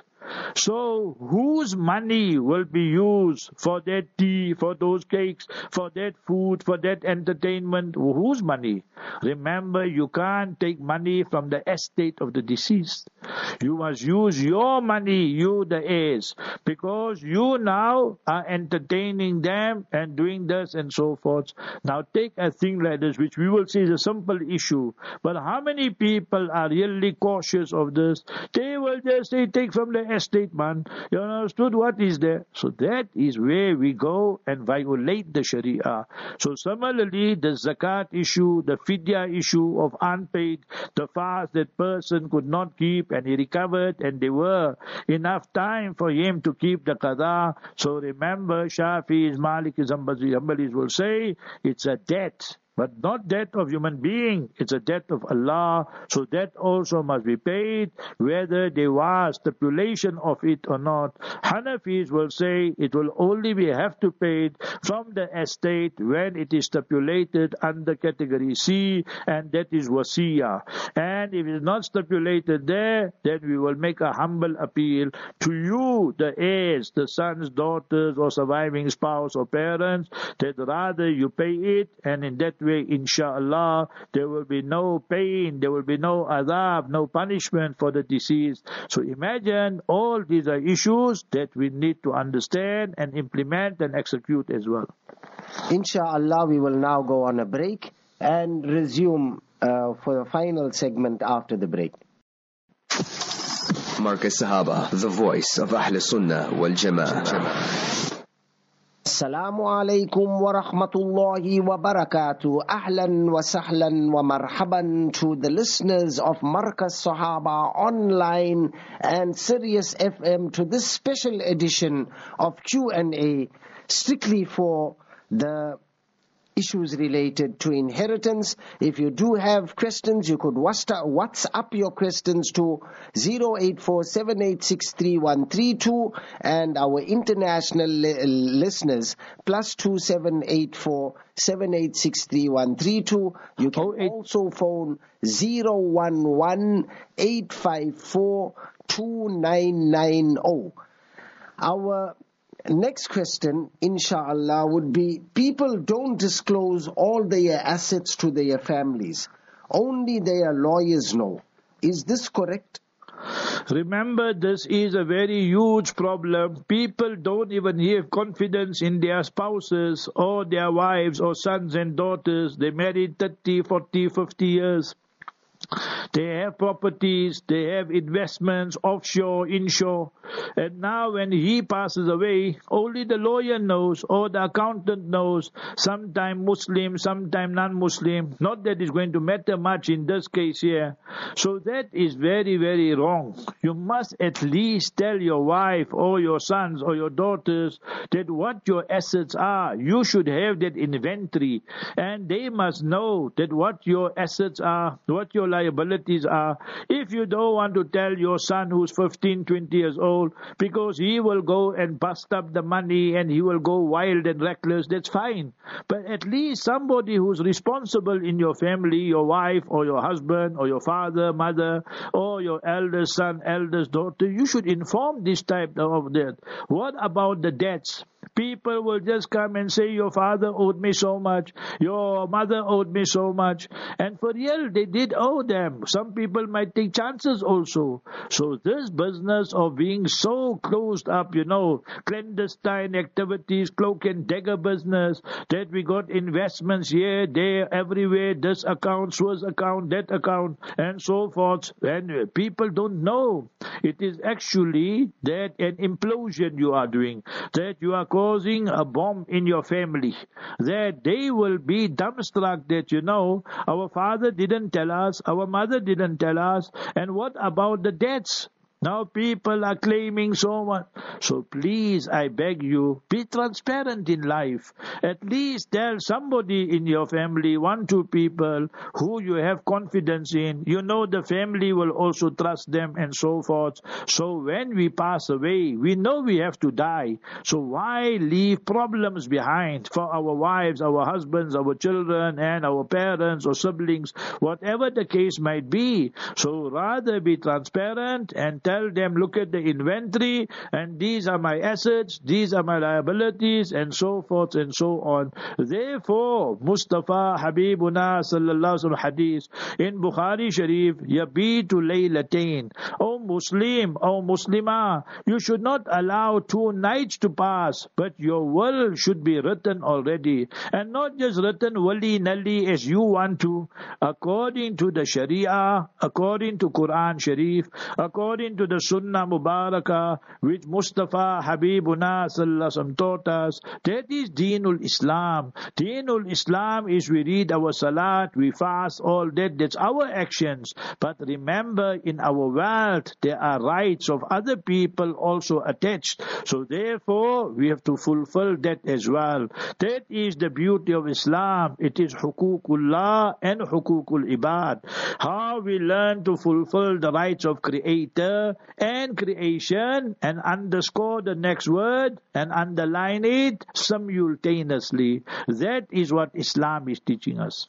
So whose money will be used for that tea, for those cakes, for that food, for that entertainment? Whose money? Remember, you can't take money from the estate of the deceased. You must use your money, you the heirs, because you now are entertaining them and doing this and so forth. Now take a thing like this, which we will see is a simple issue, but how many people are really cautious of this? They will just say, take from the estate, man. You understood what is there? So that is where we go and violate the Sharia. So similarly, the zakat issue, the fidya issue of unpaid, the fast that person could not keep and he recovered and there were enough time for him to keep the qada. So remember, Shafi'is, Malikis, Hanbalis will say it's a debt. But not debt of human being, it's a debt of Allah. So that also must be paid, whether there was stipulation of it or not. Hanafis will say it will only be have to pay from the estate when it is stipulated under category C, and that is wasiyah. And if it is not stipulated there, then we will make a humble appeal to you, the heirs, the sons, daughters, or surviving spouse or parents, that rather you pay it, and in that way, inshallah, there will be no pain, there will be no adab, no punishment for the deceased. So imagine all these are issues that we need to understand and implement and execute as well. Inshallah, we will now go on a break and resume for the final segment after the break. Markaz Sahaba, the voice of Ahl Sunnah wal Jama'ah. Assalamu alaikum wa rahmatullahi wa barakatuh. Ahlan wa sahlan wa marhaban to the listeners of Markaz Sahaba online and Sirius FM to this special edition of Q&A, strictly for the issues related to inheritance. If you do have questions, you could WhatsApp your questions to 08478633132, and our international listeners +278478633132. You can also phone 011-854-2990. Our next question, inshallah, would be, people don't disclose all their assets to their families. Only their lawyers know. Is this correct? Remember, this is a very huge problem. People don't even have confidence in their spouses or their wives or sons and daughters. They married 30, 40, 50 years. They have properties, they have investments, offshore, inshore. And now when he passes away, only the lawyer knows or the accountant knows, sometime Muslim, sometime non-Muslim. Not that it's going to matter much in this case here. So that is very, very wrong. You must at least tell your wife or your sons or your daughters that what your assets are. You should have that inventory. And they must know that what your assets are, what your liabilities are. If you don't want to tell your son who's 15, 20 years old, because he will go and bust up the money and he will go wild and reckless, that's fine. But at least somebody who's responsible in your family, your wife or your husband or your father, mother, or your eldest son, eldest daughter, you should inform this type of that. What about the debts? People will just come and say, your father owed me so much, your mother owed me so much. And for real, they did owe them. Some people might take chances also. So this business of being so closed up, clandestine activities, cloak and dagger business, that we got investments here, there, everywhere, this account, Swiss account, that account, and so forth. And people don't know. It is actually that an implosion you are doing, that you are causing a bomb in your family, that they will be dumbstruck that, our father didn't tell us, our mother didn't tell us, and what about the debts? Now people are claiming so much. So please, I beg you, be transparent in life. At least tell somebody in your family, 1, 2 people who you have confidence in. The family will also trust them and so forth. So when we pass away, we know we have to die. So why leave problems behind for our wives, our husbands, our children, and our parents or siblings, whatever the case might be. So rather be transparent and tell them, look at the inventory, and these are my assets, these are my liabilities, and so forth and so on. Therefore, Mustafa Habibuna sallallahu alaihi wasallam hadith in Bukhari Sharif, yabitu laylatain. O Muslim, O Muslimah, you should not allow 2 nights to pass, but your will should be written already, and not just written willy-nilly as you want to, according to the Sharia, according to Quran Sharif, according to the Sunnah Mubarakah, which Mustafa Habibuna sallallahu alaihi wasallam taught us. That is Deenul Islam. Deenul Islam is we read our salat, we fast, all that. That's our actions. But remember, in our wealth, there are rights of other people also attached. So therefore, we have to fulfill that as well. That is the beauty of Islam. It is hukukullah and hukukul ibad. How we learn to fulfill the rights of Creator and creation, and underscore the next word and underline it simultaneously. That is what Islam is teaching us.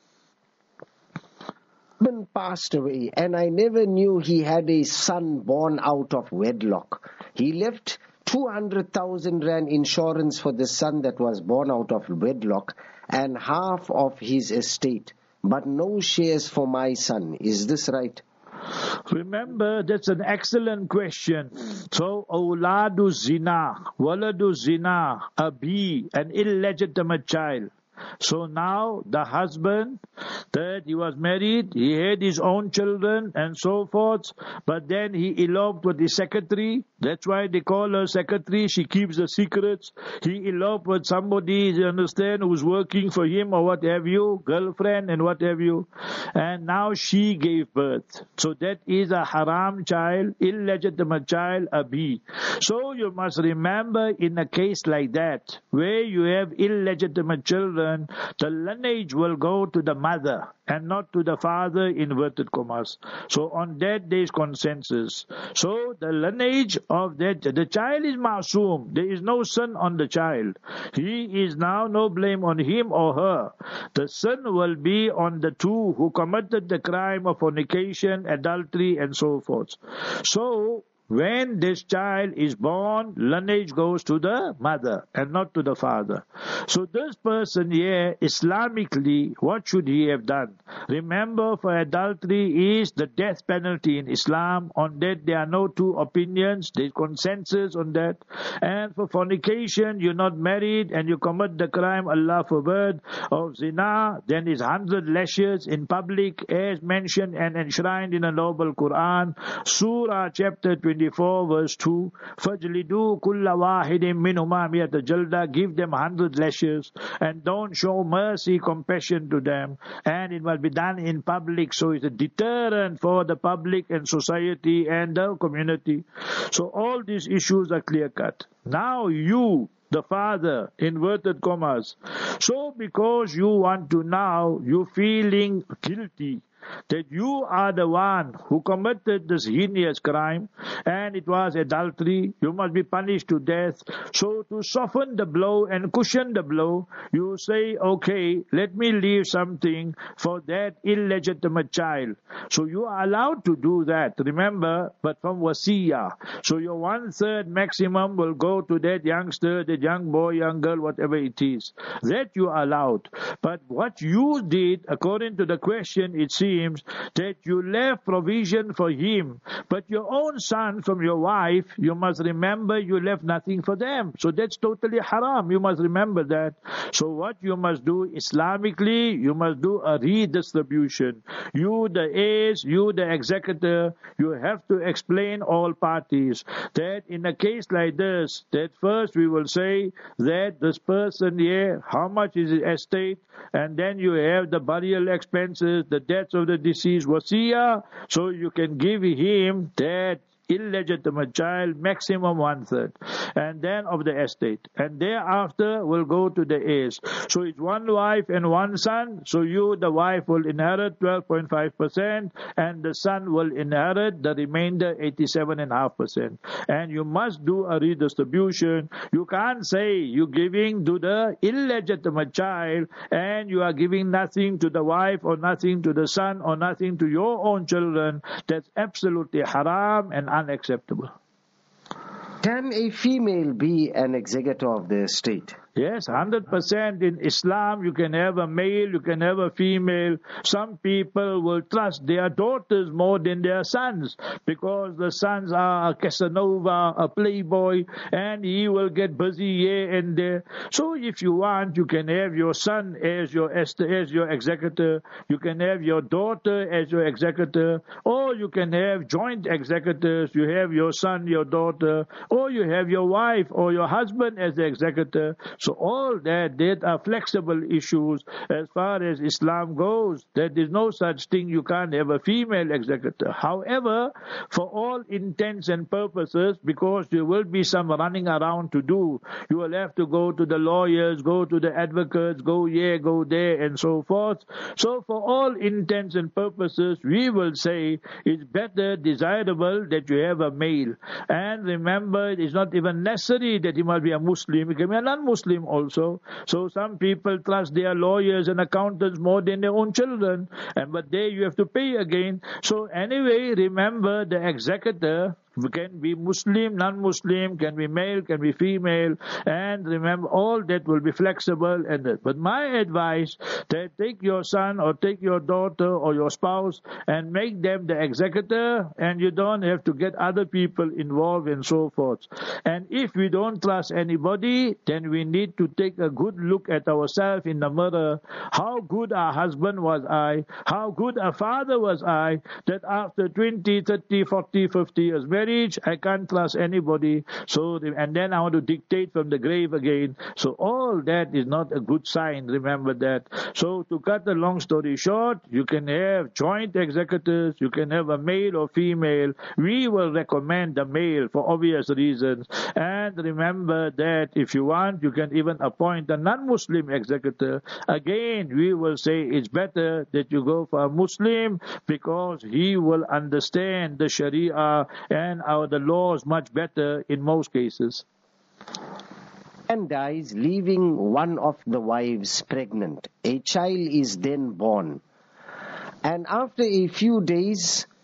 Husband passed away, and I never knew he had a son born out of wedlock. He left 200,000 rand insurance for the son that was born out of wedlock and half of his estate, but no shares for my son. Is this right? Remember, that's an excellent question. So, awladu zina, waladu zina, abi, an illegitimate child. So now the husband, that he was married, he had his own children and so forth, but then he eloped with his secretary. That's why they call her secretary. She keeps the secrets. He eloped with somebody, you understand, who's working for him or what have you, girlfriend and what have you. And now she gave birth. So that is a haram child, illegitimate child, abi. So you must remember, in a case like that, where you have illegitimate children, the lineage will go to the mother and not to the father, inverted commas. So on that there is consensus. So the lineage of that, the child is ma'soom. There is no sin on the child. He is now no blame on him or her. The sin will be on the two who committed the crime of fornication, adultery and so forth. So when this child is born, lineage goes to the mother and not to the father. So this person here, Islamically, what should he have done? Remember, for adultery is the death penalty in Islam. On that there are no two opinions. There is consensus on that. And for fornication, you're not married and you commit the crime, Allah forbid, of zina, then is 100 lashes in public, as mentioned and enshrined in the noble Quran. Surah chapter 24 verse 2. فَجْلِدُوا كُلَّ وَاحِدٍ مِّنْهُمَا مِئَةَ جَلْدَةٍ. Give them 100 lashes and don't show mercy, compassion to them. And it must be done in public, so it's a deterrent for the public and society and the community. So all these issues are clear cut. Now you, the father, inverted commas, so because you want to now, you feeling guilty that you are the one who committed this heinous crime and it was adultery, you must be punished to death. So to soften the blow and cushion the blow, you say, okay, let me leave something for that illegitimate child. So you are allowed to do that, remember, but from wasiyah. So your 1/3 maximum will go to that youngster, that young boy, young girl, whatever it is. That you are allowed. But what you did, according to the question, it seems that you left provision for him, but your own son from your wife, you must remember you left nothing for them. So that's totally haram. You must remember that. So what you must do Islamically, you must do a redistribution. You the heirs, you the executor, you have to explain all parties that in a case like this, that first we will say that this person here, how much is his estate, and then you have the burial expenses, the debts of the deceased, wasiyah, so you can give him that illegitimate child maximum 1/3, and then of the estate, and thereafter will go to the heirs. So it's one wife and one son, so you, the wife, will inherit 12.5% and the son will inherit the remainder 87.5%. And you must do a redistribution. You can't say you're giving to the illegitimate child and you are giving nothing to the wife or nothing to the son or nothing to your own children. That's absolutely haram and unacceptable. Can a female be an executor of the estate? Yes, 100%. In Islam, you can have a male, you can have a female. Some people will trust their daughters more than their sons because the sons are a Casanova, a playboy, and he will get busy here and there. So if you want, you can have your son as your executor, you can have your daughter as your executor, or you can have joint executors. You have your son, your daughter, or you have your wife or your husband as the executor. So all that are flexible issues as far as Islam goes. There is no such thing, you can't have a female executor. However, for all intents and purposes, because there will be some running around to do, you will have to go to the lawyers, go to the advocates, go here, go there, and so forth. So for all intents and purposes, we will say it's better, desirable that you have a male. And remember, it's not even necessary that he must be a Muslim. He can be a non-Muslim also. So some people trust their lawyers and accountants more than their own children. But there you have to pay again. So anyway, remember the executor can be Muslim, non-Muslim, can be male, can be female, and remember all that will be flexible. But my advice, that take your son or take your daughter or your spouse and make them the executor, and you don't have to get other people involved and so forth. And if we don't trust anybody, then we need to take a good look at ourselves in the mirror. How good a husband was I? How good a father was I? That after 20, 30, 40, 50 years married, I can't trust anybody. So, and then I want to dictate from the grave again. So all that is not a good sign. Remember that. So to cut the long story short, you can have joint executors. You can have a male or female. We will recommend the male for obvious reasons. And remember that if you want, you can even appoint a non-Muslim executor. Again, we will say it's better that you go for a Muslim because he will understand the Sharia and the laws much better in most cases. And dies, leaving one of the wives pregnant. A child is then born. And after a few days,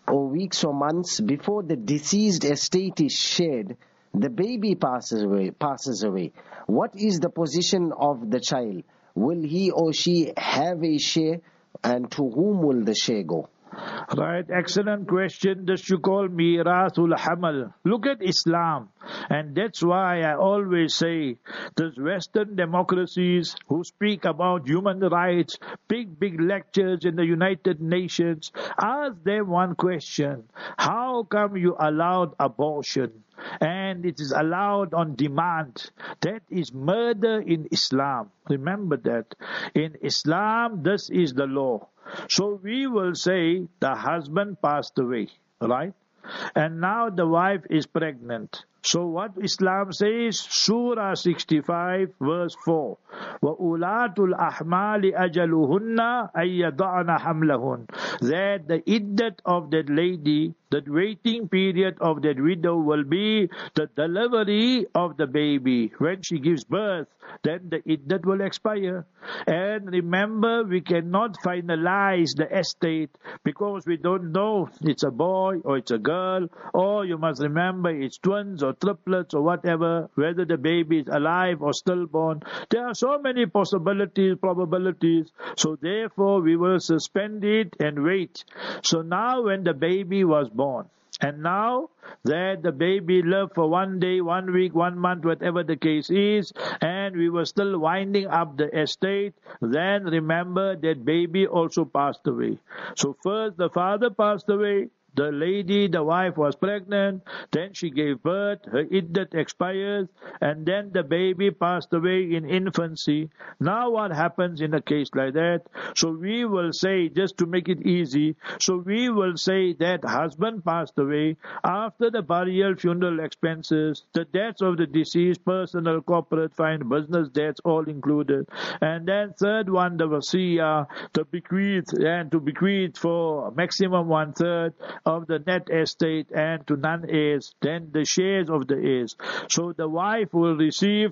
or weeks or months before the deceased estate is shared, the baby passes away. What is the position of the child? Will he or she have a share, and to whom will the share go? Right, excellent question. This you call Mirathul Hamal. Look at Islam. And that's why I always say, those Western democracies who speak about human rights, big lectures in the United Nations, ask them one question. How come you allowed abortion? And it is allowed on demand. That is murder in Islam. Remember that. In Islam, this is the law. So we will say the husband passed away, right? And now the wife is pregnant. So what Islam says, Surah 65 verse 4, وَأُولَاتُ الْأَحْمَالِ أَجَلُهُنَّ أَيَّضَعْنَ حَمْلَهُنَّ, that the iddat of that lady, that waiting period of that widow will be the delivery of the baby. When she gives birth, then the iddat will expire. And remember, we cannot finalize the estate because we don't know it's a boy or it's a girl, or you must remember it's twins or triplets or whatever, whether the baby is alive or stillborn. There are so many possibilities, probabilities. So therefore we will suspend it and wait. So now when the baby was born, and now that the baby lived for 1 day, 1 week, 1 month, whatever the case is, and we were still winding up the estate, then remember that baby also passed away. So first the father passed away, the lady, the wife was pregnant, then she gave birth, her iddat expires, and then the baby passed away in infancy. Now what happens in a case like that? So we will say, just to make it easy, so we will say that husband passed away, after the burial, funeral expenses, the debts of the deceased, personal, corporate, fine, business debts, all included. And then third one, the wasiyah, to bequeath, and to bequeath for maximum 1/3 of the net estate, and to non-heirs, then the shares of the heirs. So the wife will receive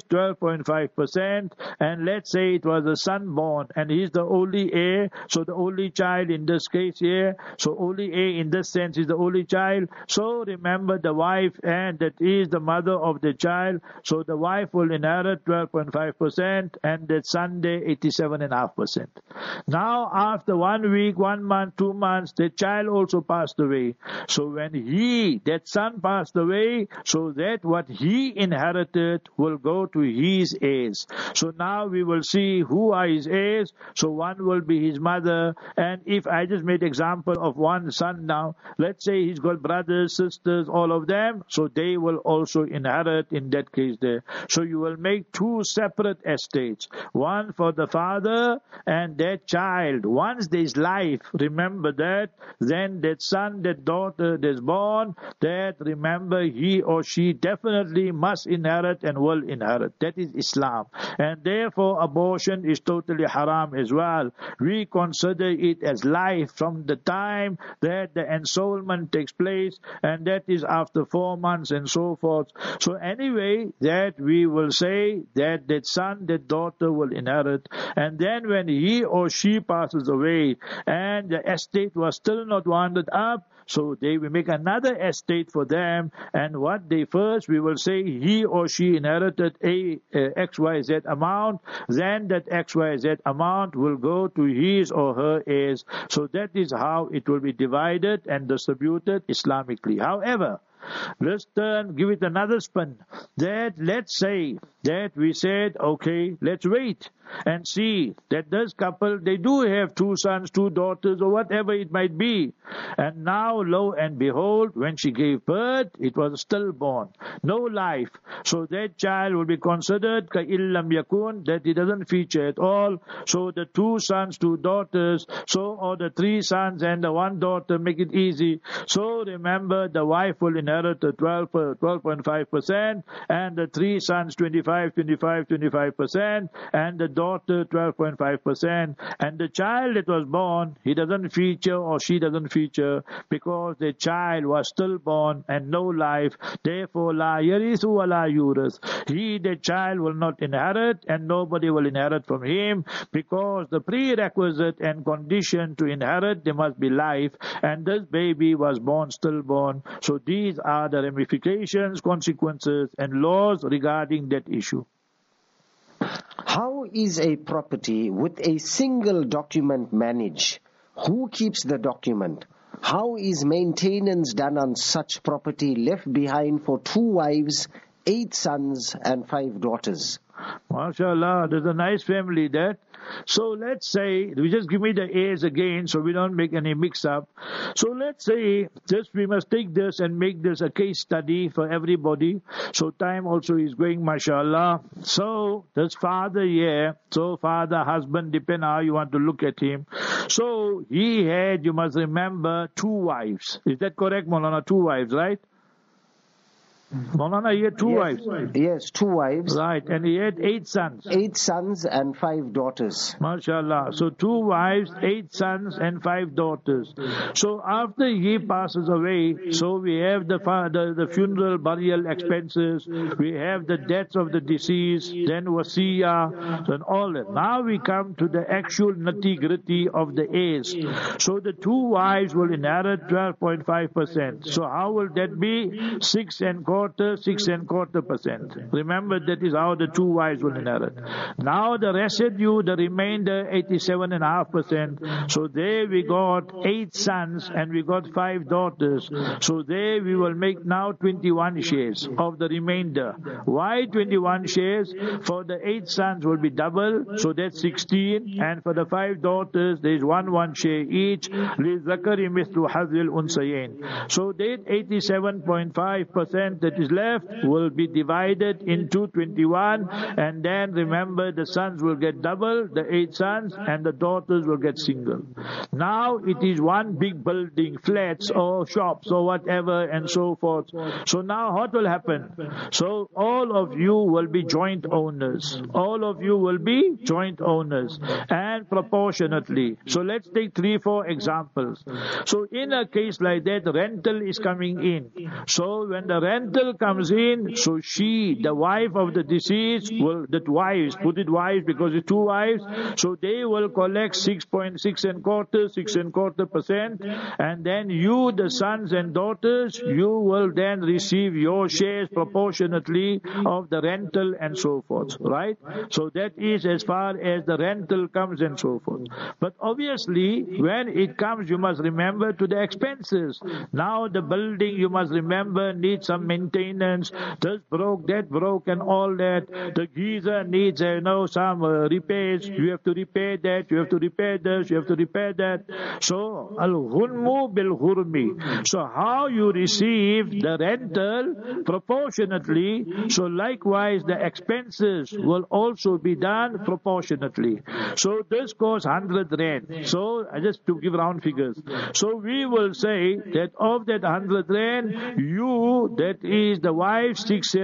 12.5%, and let's say it was a son born, and he's the only heir, so the only child in this case here, so only heir in this sense is the only child. So remember the wife, and that is the mother of the child, so the wife will inherit 12.5%, and the son there 87.5%. Now after 1 week, 1 month, 2 months, the child also passed away. So when that son passed away, so that what he inherited will go to his heirs. So now we will see who are his heirs. So one will be his mother, and if I just made example of one son now, let's say he's got brothers, sisters, all of them, so they will also inherit in that case there. So you will make 2 separate estates, one for the father and that child. Once there is life, remember that, then that son, that daughter that's born, that remember he or she definitely must inherit and will inherit. That is Islam. And therefore abortion is totally haram as well. We consider it as life from the time that the ensoulment takes place, and that is after 4 months and so forth. So anyway, that we will say that that son, that daughter will inherit. And then when he or she passes away and the estate was still not wounded up, so we make another estate for them, and what they first, we will say he or she inherited a XYZ amount, then that XYZ amount will go to his or her heirs. So that is how it will be divided and distributed Islamically. However, let's give it another spin. That let's say that we said, okay, let's wait and see that this couple, they do have 2 sons, 2 daughters, or whatever it might be. And now, lo and behold, when she gave birth, it was stillborn, no life. So that child will be considered ka'illam yakun, that it doesn't feature at all. So the 2 sons, 2 daughters, so or the 3 sons and the 1 daughter, make it easy. So remember, the wife will inherit the 12.5%, and the 3 sons 25%. 25%, and the daughter 12.5%. And the child that was born, he doesn't feature or she doesn't feature because the child was stillborn and no life. Therefore, la yarithu wa la yuras. He, the child, will not inherit and nobody will inherit from him, because the prerequisite and condition to inherit, there must be life, and this baby was born stillborn. So these are the ramifications, consequences and laws regarding that issue. How is a property with a single document managed? Who keeps the document? How is maintenance done on such property left behind for 2 wives, 8 sons and 5 daughters? MashaAllah, there's a nice family there. So let's say, we just give me the A's again so we don't make any mix-up. So let's say, we must take this and make this a case study for everybody. So time also is going, MashaAllah. So this father here, father, husband, depend how you want to look at him. So he had, you must remember, 2 wives. Is that correct, Maulana? 2 wives, right? Maulana, he had 2 wives. Yes, 2 wives. Right, and he had 8 sons. 8 sons and 5 daughters. MashaAllah. So 2 wives, 8 sons and 5 daughters. So after he passes away, so we have the funeral, burial expenses, we have the deaths of the deceased, then wasiyah, and all that. Now we come to the actual nitty-gritty of the heirs. So the 2 wives will inherit 12.5%. So how will that be? 6.25%. Remember, that is how the 2 wives will inherit. Now the residue, the remainder, 87.5%. So there we got 8 sons and we got 5 daughters. So there we will make now 21 shares of the remainder. Why 21 shares? For the 8 sons will be double, so that's 16. And for the 5 daughters, there is 1 share each. لِلذَّكَرِ مِثْلُ حَظِّ الْأُنْثَيَيْنِ. So that 87.5% that is left will be divided into 21, and then remember, the sons will get double, the 8 sons, and the daughters will get single. Now it is one big building, flats or shops or whatever and so forth. So now what will happen? So all of you will be joint owners. All of you will be joint owners, and proportionately. So let's take 3-4 examples. So in a case like that, rental is coming in. So when the rental comes in, so she, the wife of the deceased, put it wives because it's 2 wives, so they will collect 6.25%, and then you, the sons and daughters, you will then receive your shares proportionately of the rental and so forth, right? So that is as far as the rental comes and so forth. But obviously, when it comes, you must remember to the expenses. Now the building, you must remember, needs some maintenance. This broke, that broke, and all that. The geyser needs, some repairs. You have to repair that. You have to repair this. You have to repair that. So al-ghunmu bil-ghurmi. So how you receive the rental proportionately. So likewise, the expenses will also be done proportionately. So this costs 100 rand. So just to give round figures. So we will say that of that 100 rand, you, that is the wife,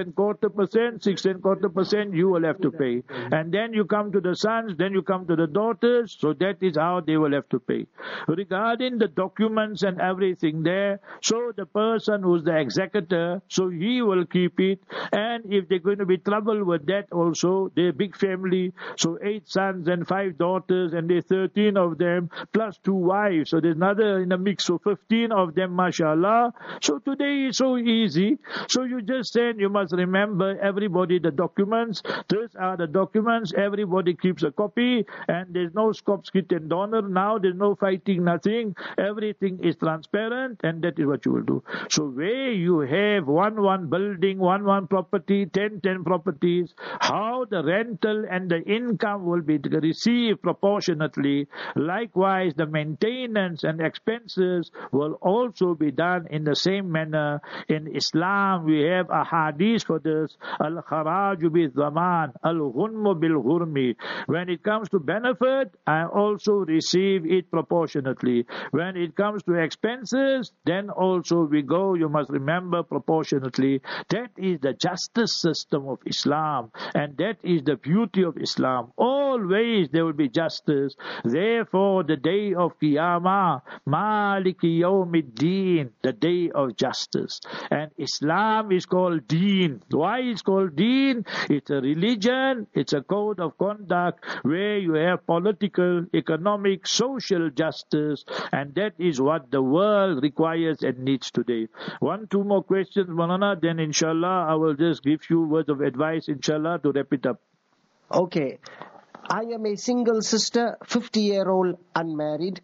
6.25%, you will have to pay. And then you come to the sons, then you come to the daughters, so that is how they will have to pay. Regarding the documents and everything there, so the person who's the executor, so he will keep it. And if they're going to be trouble with that also, they're a big family, so 8 sons and 5 daughters, and there's 13 of them, plus 2 wives, so there's another in the mix, so 15 of them, mashallah. So today is so easy. So you just send, you must remember, everybody the documents. These are the documents, everybody keeps a copy, and there's no scop, skit and donor. Now there's no fighting, nothing. Everything is transparent, and that is what you will do. So where you have one building, one property, 10 properties, how the rental and the income will be received proportionately. Likewise, the maintenance and expenses will also be done in the same manner. In Islam, Islam, we have a hadith for this, al-kharaju bil-zaman, al-ghunmu bil-ghurmi. When it comes to benefit, I also receive it proportionately. When it comes to expenses, then also we go, you must remember, proportionately. That is the justice system of Islam, and that is the beauty of Islam. Always there will be justice. Therefore, the day of Qiyamah, Maliki Yawmiddin, the day of justice. And Islam is called Deen. Why is called Deen? It's a religion, it's a code of conduct where you have political, economic, social justice, and that is what the world requires and needs today. 1-2 more questions, Maulana, then inshallah I will just give you words of advice, inshallah, to wrap it up. Okay. I am a single sister, 50-year-old, unmarried.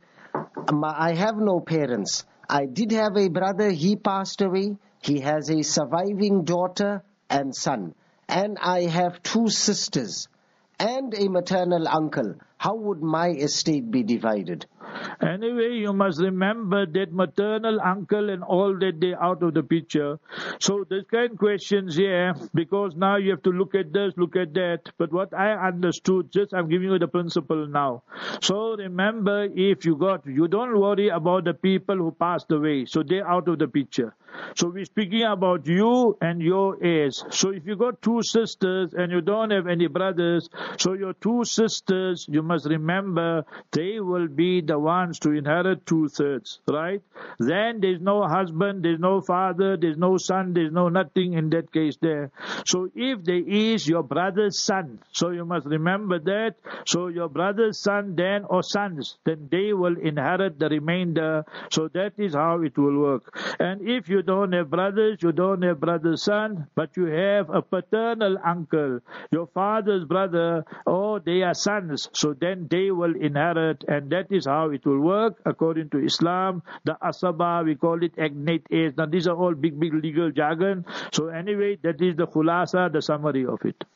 I have no parents. I did have a brother, he passed away. He has a surviving daughter and son. And I have 2 sisters and a maternal uncle. How would my estate be divided? Anyway, you must remember that maternal uncle and all that, they out of the picture. So there's kind of questions here, because now you have to look at this, look at that. But what I understood, just I'm giving you the principle now. So remember, if you don't worry about the people who passed away. So they're out of the picture. So we're speaking about you and your heirs. So if you got 2 sisters and you don't have any brothers, so your 2 sisters, you must remember, they will be the ones to inherit 2/3, right? Then there's no husband, there's no father, there's no son, there's no nothing in that case there. So if there is your brother's son, so you must remember that. So your brother's son then, or sons, then they will inherit the remainder. So that is how it will work. And if you don't have brothers, you don't have brother's son, but you have a paternal uncle, your father's brother, or they are sons, so then they will inherit, and that is how it will work according to Islam. The asaba, we call it agnate heirs. Now these are all big legal jargon. So anyway, that is the khulasa, the summary of it.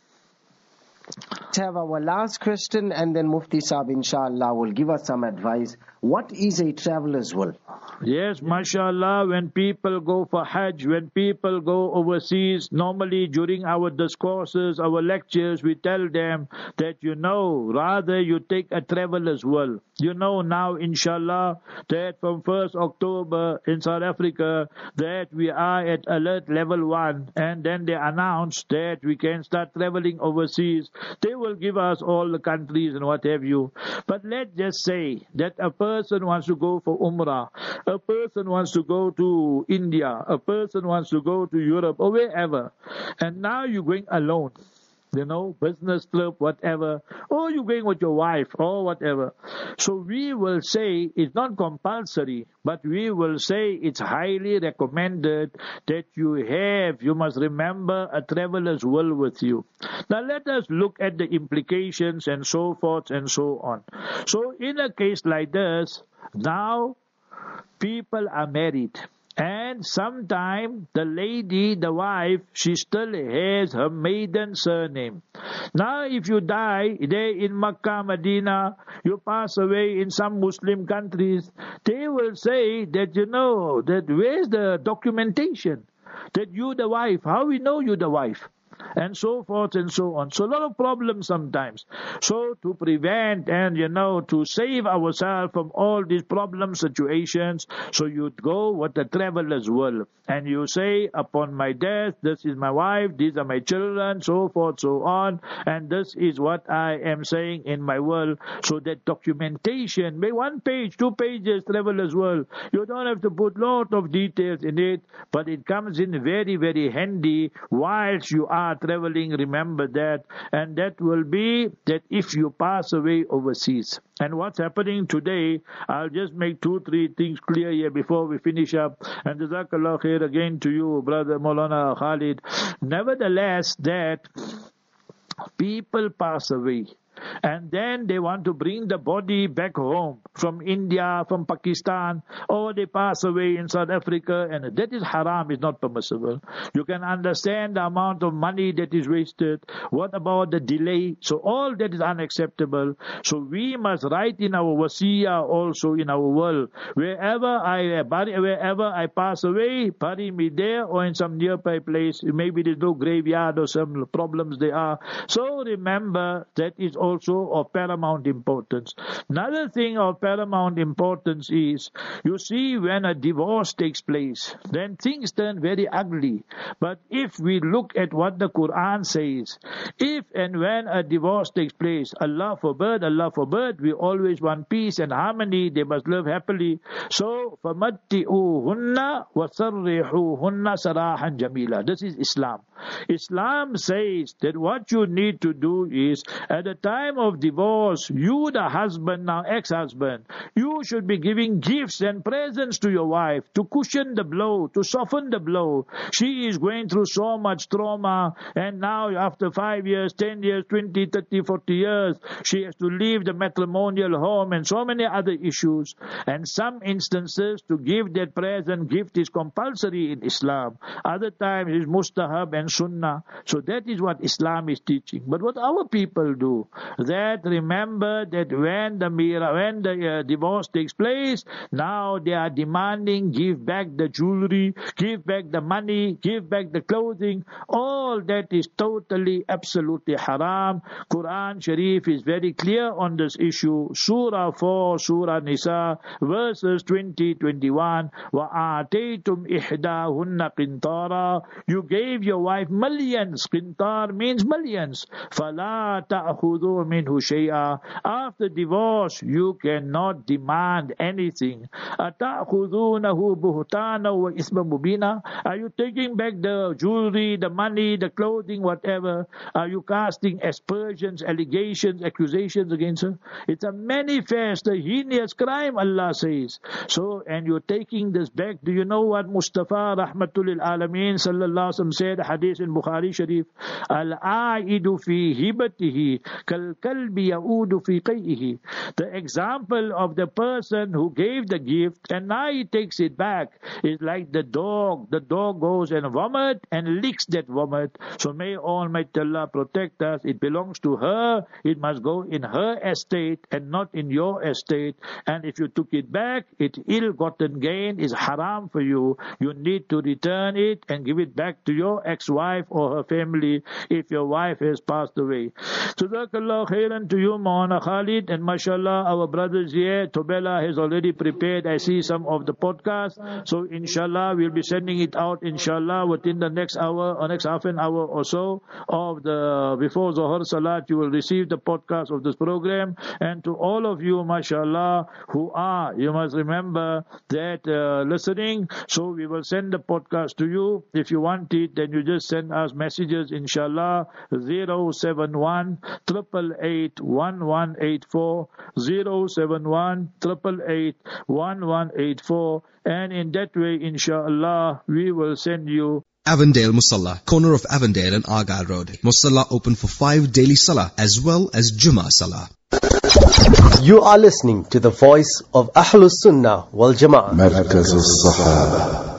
Let's have our last question, and then Mufti Saab inshallah will give us some advice. What is a traveler's will? Yes, mashallah, when people go for Hajj, when people go overseas, normally during our discourses, our lectures, we tell them that, rather you take a traveler's will. Now, inshallah, that from 1st October in South Africa, that we are at alert level 1, and then they announce that we can start traveling overseas. They will give us all the countries and what have you. But let's just say that a person wants to go for Umrah, a person wants to go to India, a person wants to go to Europe or wherever, and now you're going alone. Business trip, whatever, or you're going with your wife or whatever. So we will say it's not compulsory, but we will say it's highly recommended that you must remember a traveler's will with you. Now let us look at the implications and so forth and so on. So in a case like this, now people are married. And sometime the lady, the wife, she still has her maiden surname. Now if you die there in Makkah, Medina, you pass away in some Muslim countries, they will say that, that where's the documentation? That you the wife, how we know you the wife? And so forth and so on. So a lot of problems sometimes. So to prevent and, to save ourselves from all these problem situations, so you go with the traveler's will. And you say, upon my death, this is my wife, these are my children, so forth, so on. And this is what I am saying in my will. So that documentation, maybe 1 page, 2 pages, traveler's will. You don't have to put lot of details in it, but it comes in very, very handy whilst you are traveling. Remember that. And that will be that if you pass away overseas. And what's happening today, I'll just make 2-3 things clear here before we finish up. And Jazakallah khair again to you, Brother Maulana Khalid. Nevertheless, that people pass away. and then they want to bring the body back home from India, from Pakistan, or they pass away in South Africa, and that is haram, is not permissible. You can understand the amount of money that is wasted. What about the delay? So all that is unacceptable. So we must write in our wasiyah also in our will, wherever I pass away, bury me there or in some nearby place. Maybe there's no graveyard or some problems there are. So remember, that is also of paramount importance. Another thing of paramount importance is, you see, when a divorce takes place, then things turn very ugly. But if we look at what the Quran says, if and when a divorce takes place, Allah forbid, we always want peace and harmony, they must live happily. So, فَمَتِّئُوهُنَّ وَسَرِّحُوهُنَّ سَرَاحًا جَمِيلًا. This is Islam. Islam says that what you need to do is, at the time of divorce, you the husband, now ex-husband, you should be giving gifts and presents to your wife to cushion the blow, to soften the blow. She is going through so much trauma, and now after 5 years, 10 years, 20, 30, 40 years, she has to leave the matrimonial home and so many other issues. And some instances, to give that present gift is compulsory in Islam. Other times it is mustahab and sunnah. So that is what Islam is teaching. But what our people do, that remember that when the divorce takes place, now they are demanding, give back the jewelry, give back the money, give back the clothing. All that is totally, absolutely haram. Quran Sharif is very clear on this issue. Surah 4, Surah Nisa, verses 20-21. وَآتَيْتُمْ إِحْدَاهُنَّ قِنْطَارًا. You gave your wife millions. Qintar means millions. فَلَا تَأْخُذُوا مِنْهُ شَيْئًا. After divorce, you cannot demand anything. أَتَأْخُذُونَهُ بُهْتَانًا وَإِثْمًا مُبِينًا. Are you taking back the jewelry, the money, the clothing, whatever? Are you casting aspersions, allegations, accusations against her? It's a manifest, a heinous crime, Allah says. So, and you're taking this back. Do you know what Mustafa Rahmatul Alameen Sallallahu Alaihi Wasallam said, hadith in Bukhari Sharif? Al-a'idu fi hibatihi kal-kalbi ya'udu fi qay'ihi. The example of the person who gave the gift and now he takes it back is like the dog. The dog goes and vomit and licks that vomit. So may Almighty Allah protect us. It belongs to her. It must go in her estate and not in your estate. And if you took it back, it's ill-gotten gain, is haram for you. You need to return it and give it back to your ex-wife or her family if your wife has passed away. Jazakallah khairan to you, Maulana Khalid, and mashallah, our brothers here, Tobela has already prepared, I see some of the podcasts, so inshallah we'll be sending it out inshallah within the next hour or next half an hour or so of the before Zohar Salat. You will receive the podcast of this program. And to all of you, mashallah, who are, you must remember that listening, so we will send the podcast to you. If you want it, then you just send us messages inshallah, 071 888 1184, 071 888 1184, and in that way inshallah we will send you. Avondale Musalla, corner of Avondale and Argyle Road. Musalla open for 5 daily salah as well as Jummah salah. You are listening to the voice of Ahlus Sunnah wal Jama'ah. Markaz al-Sahaba.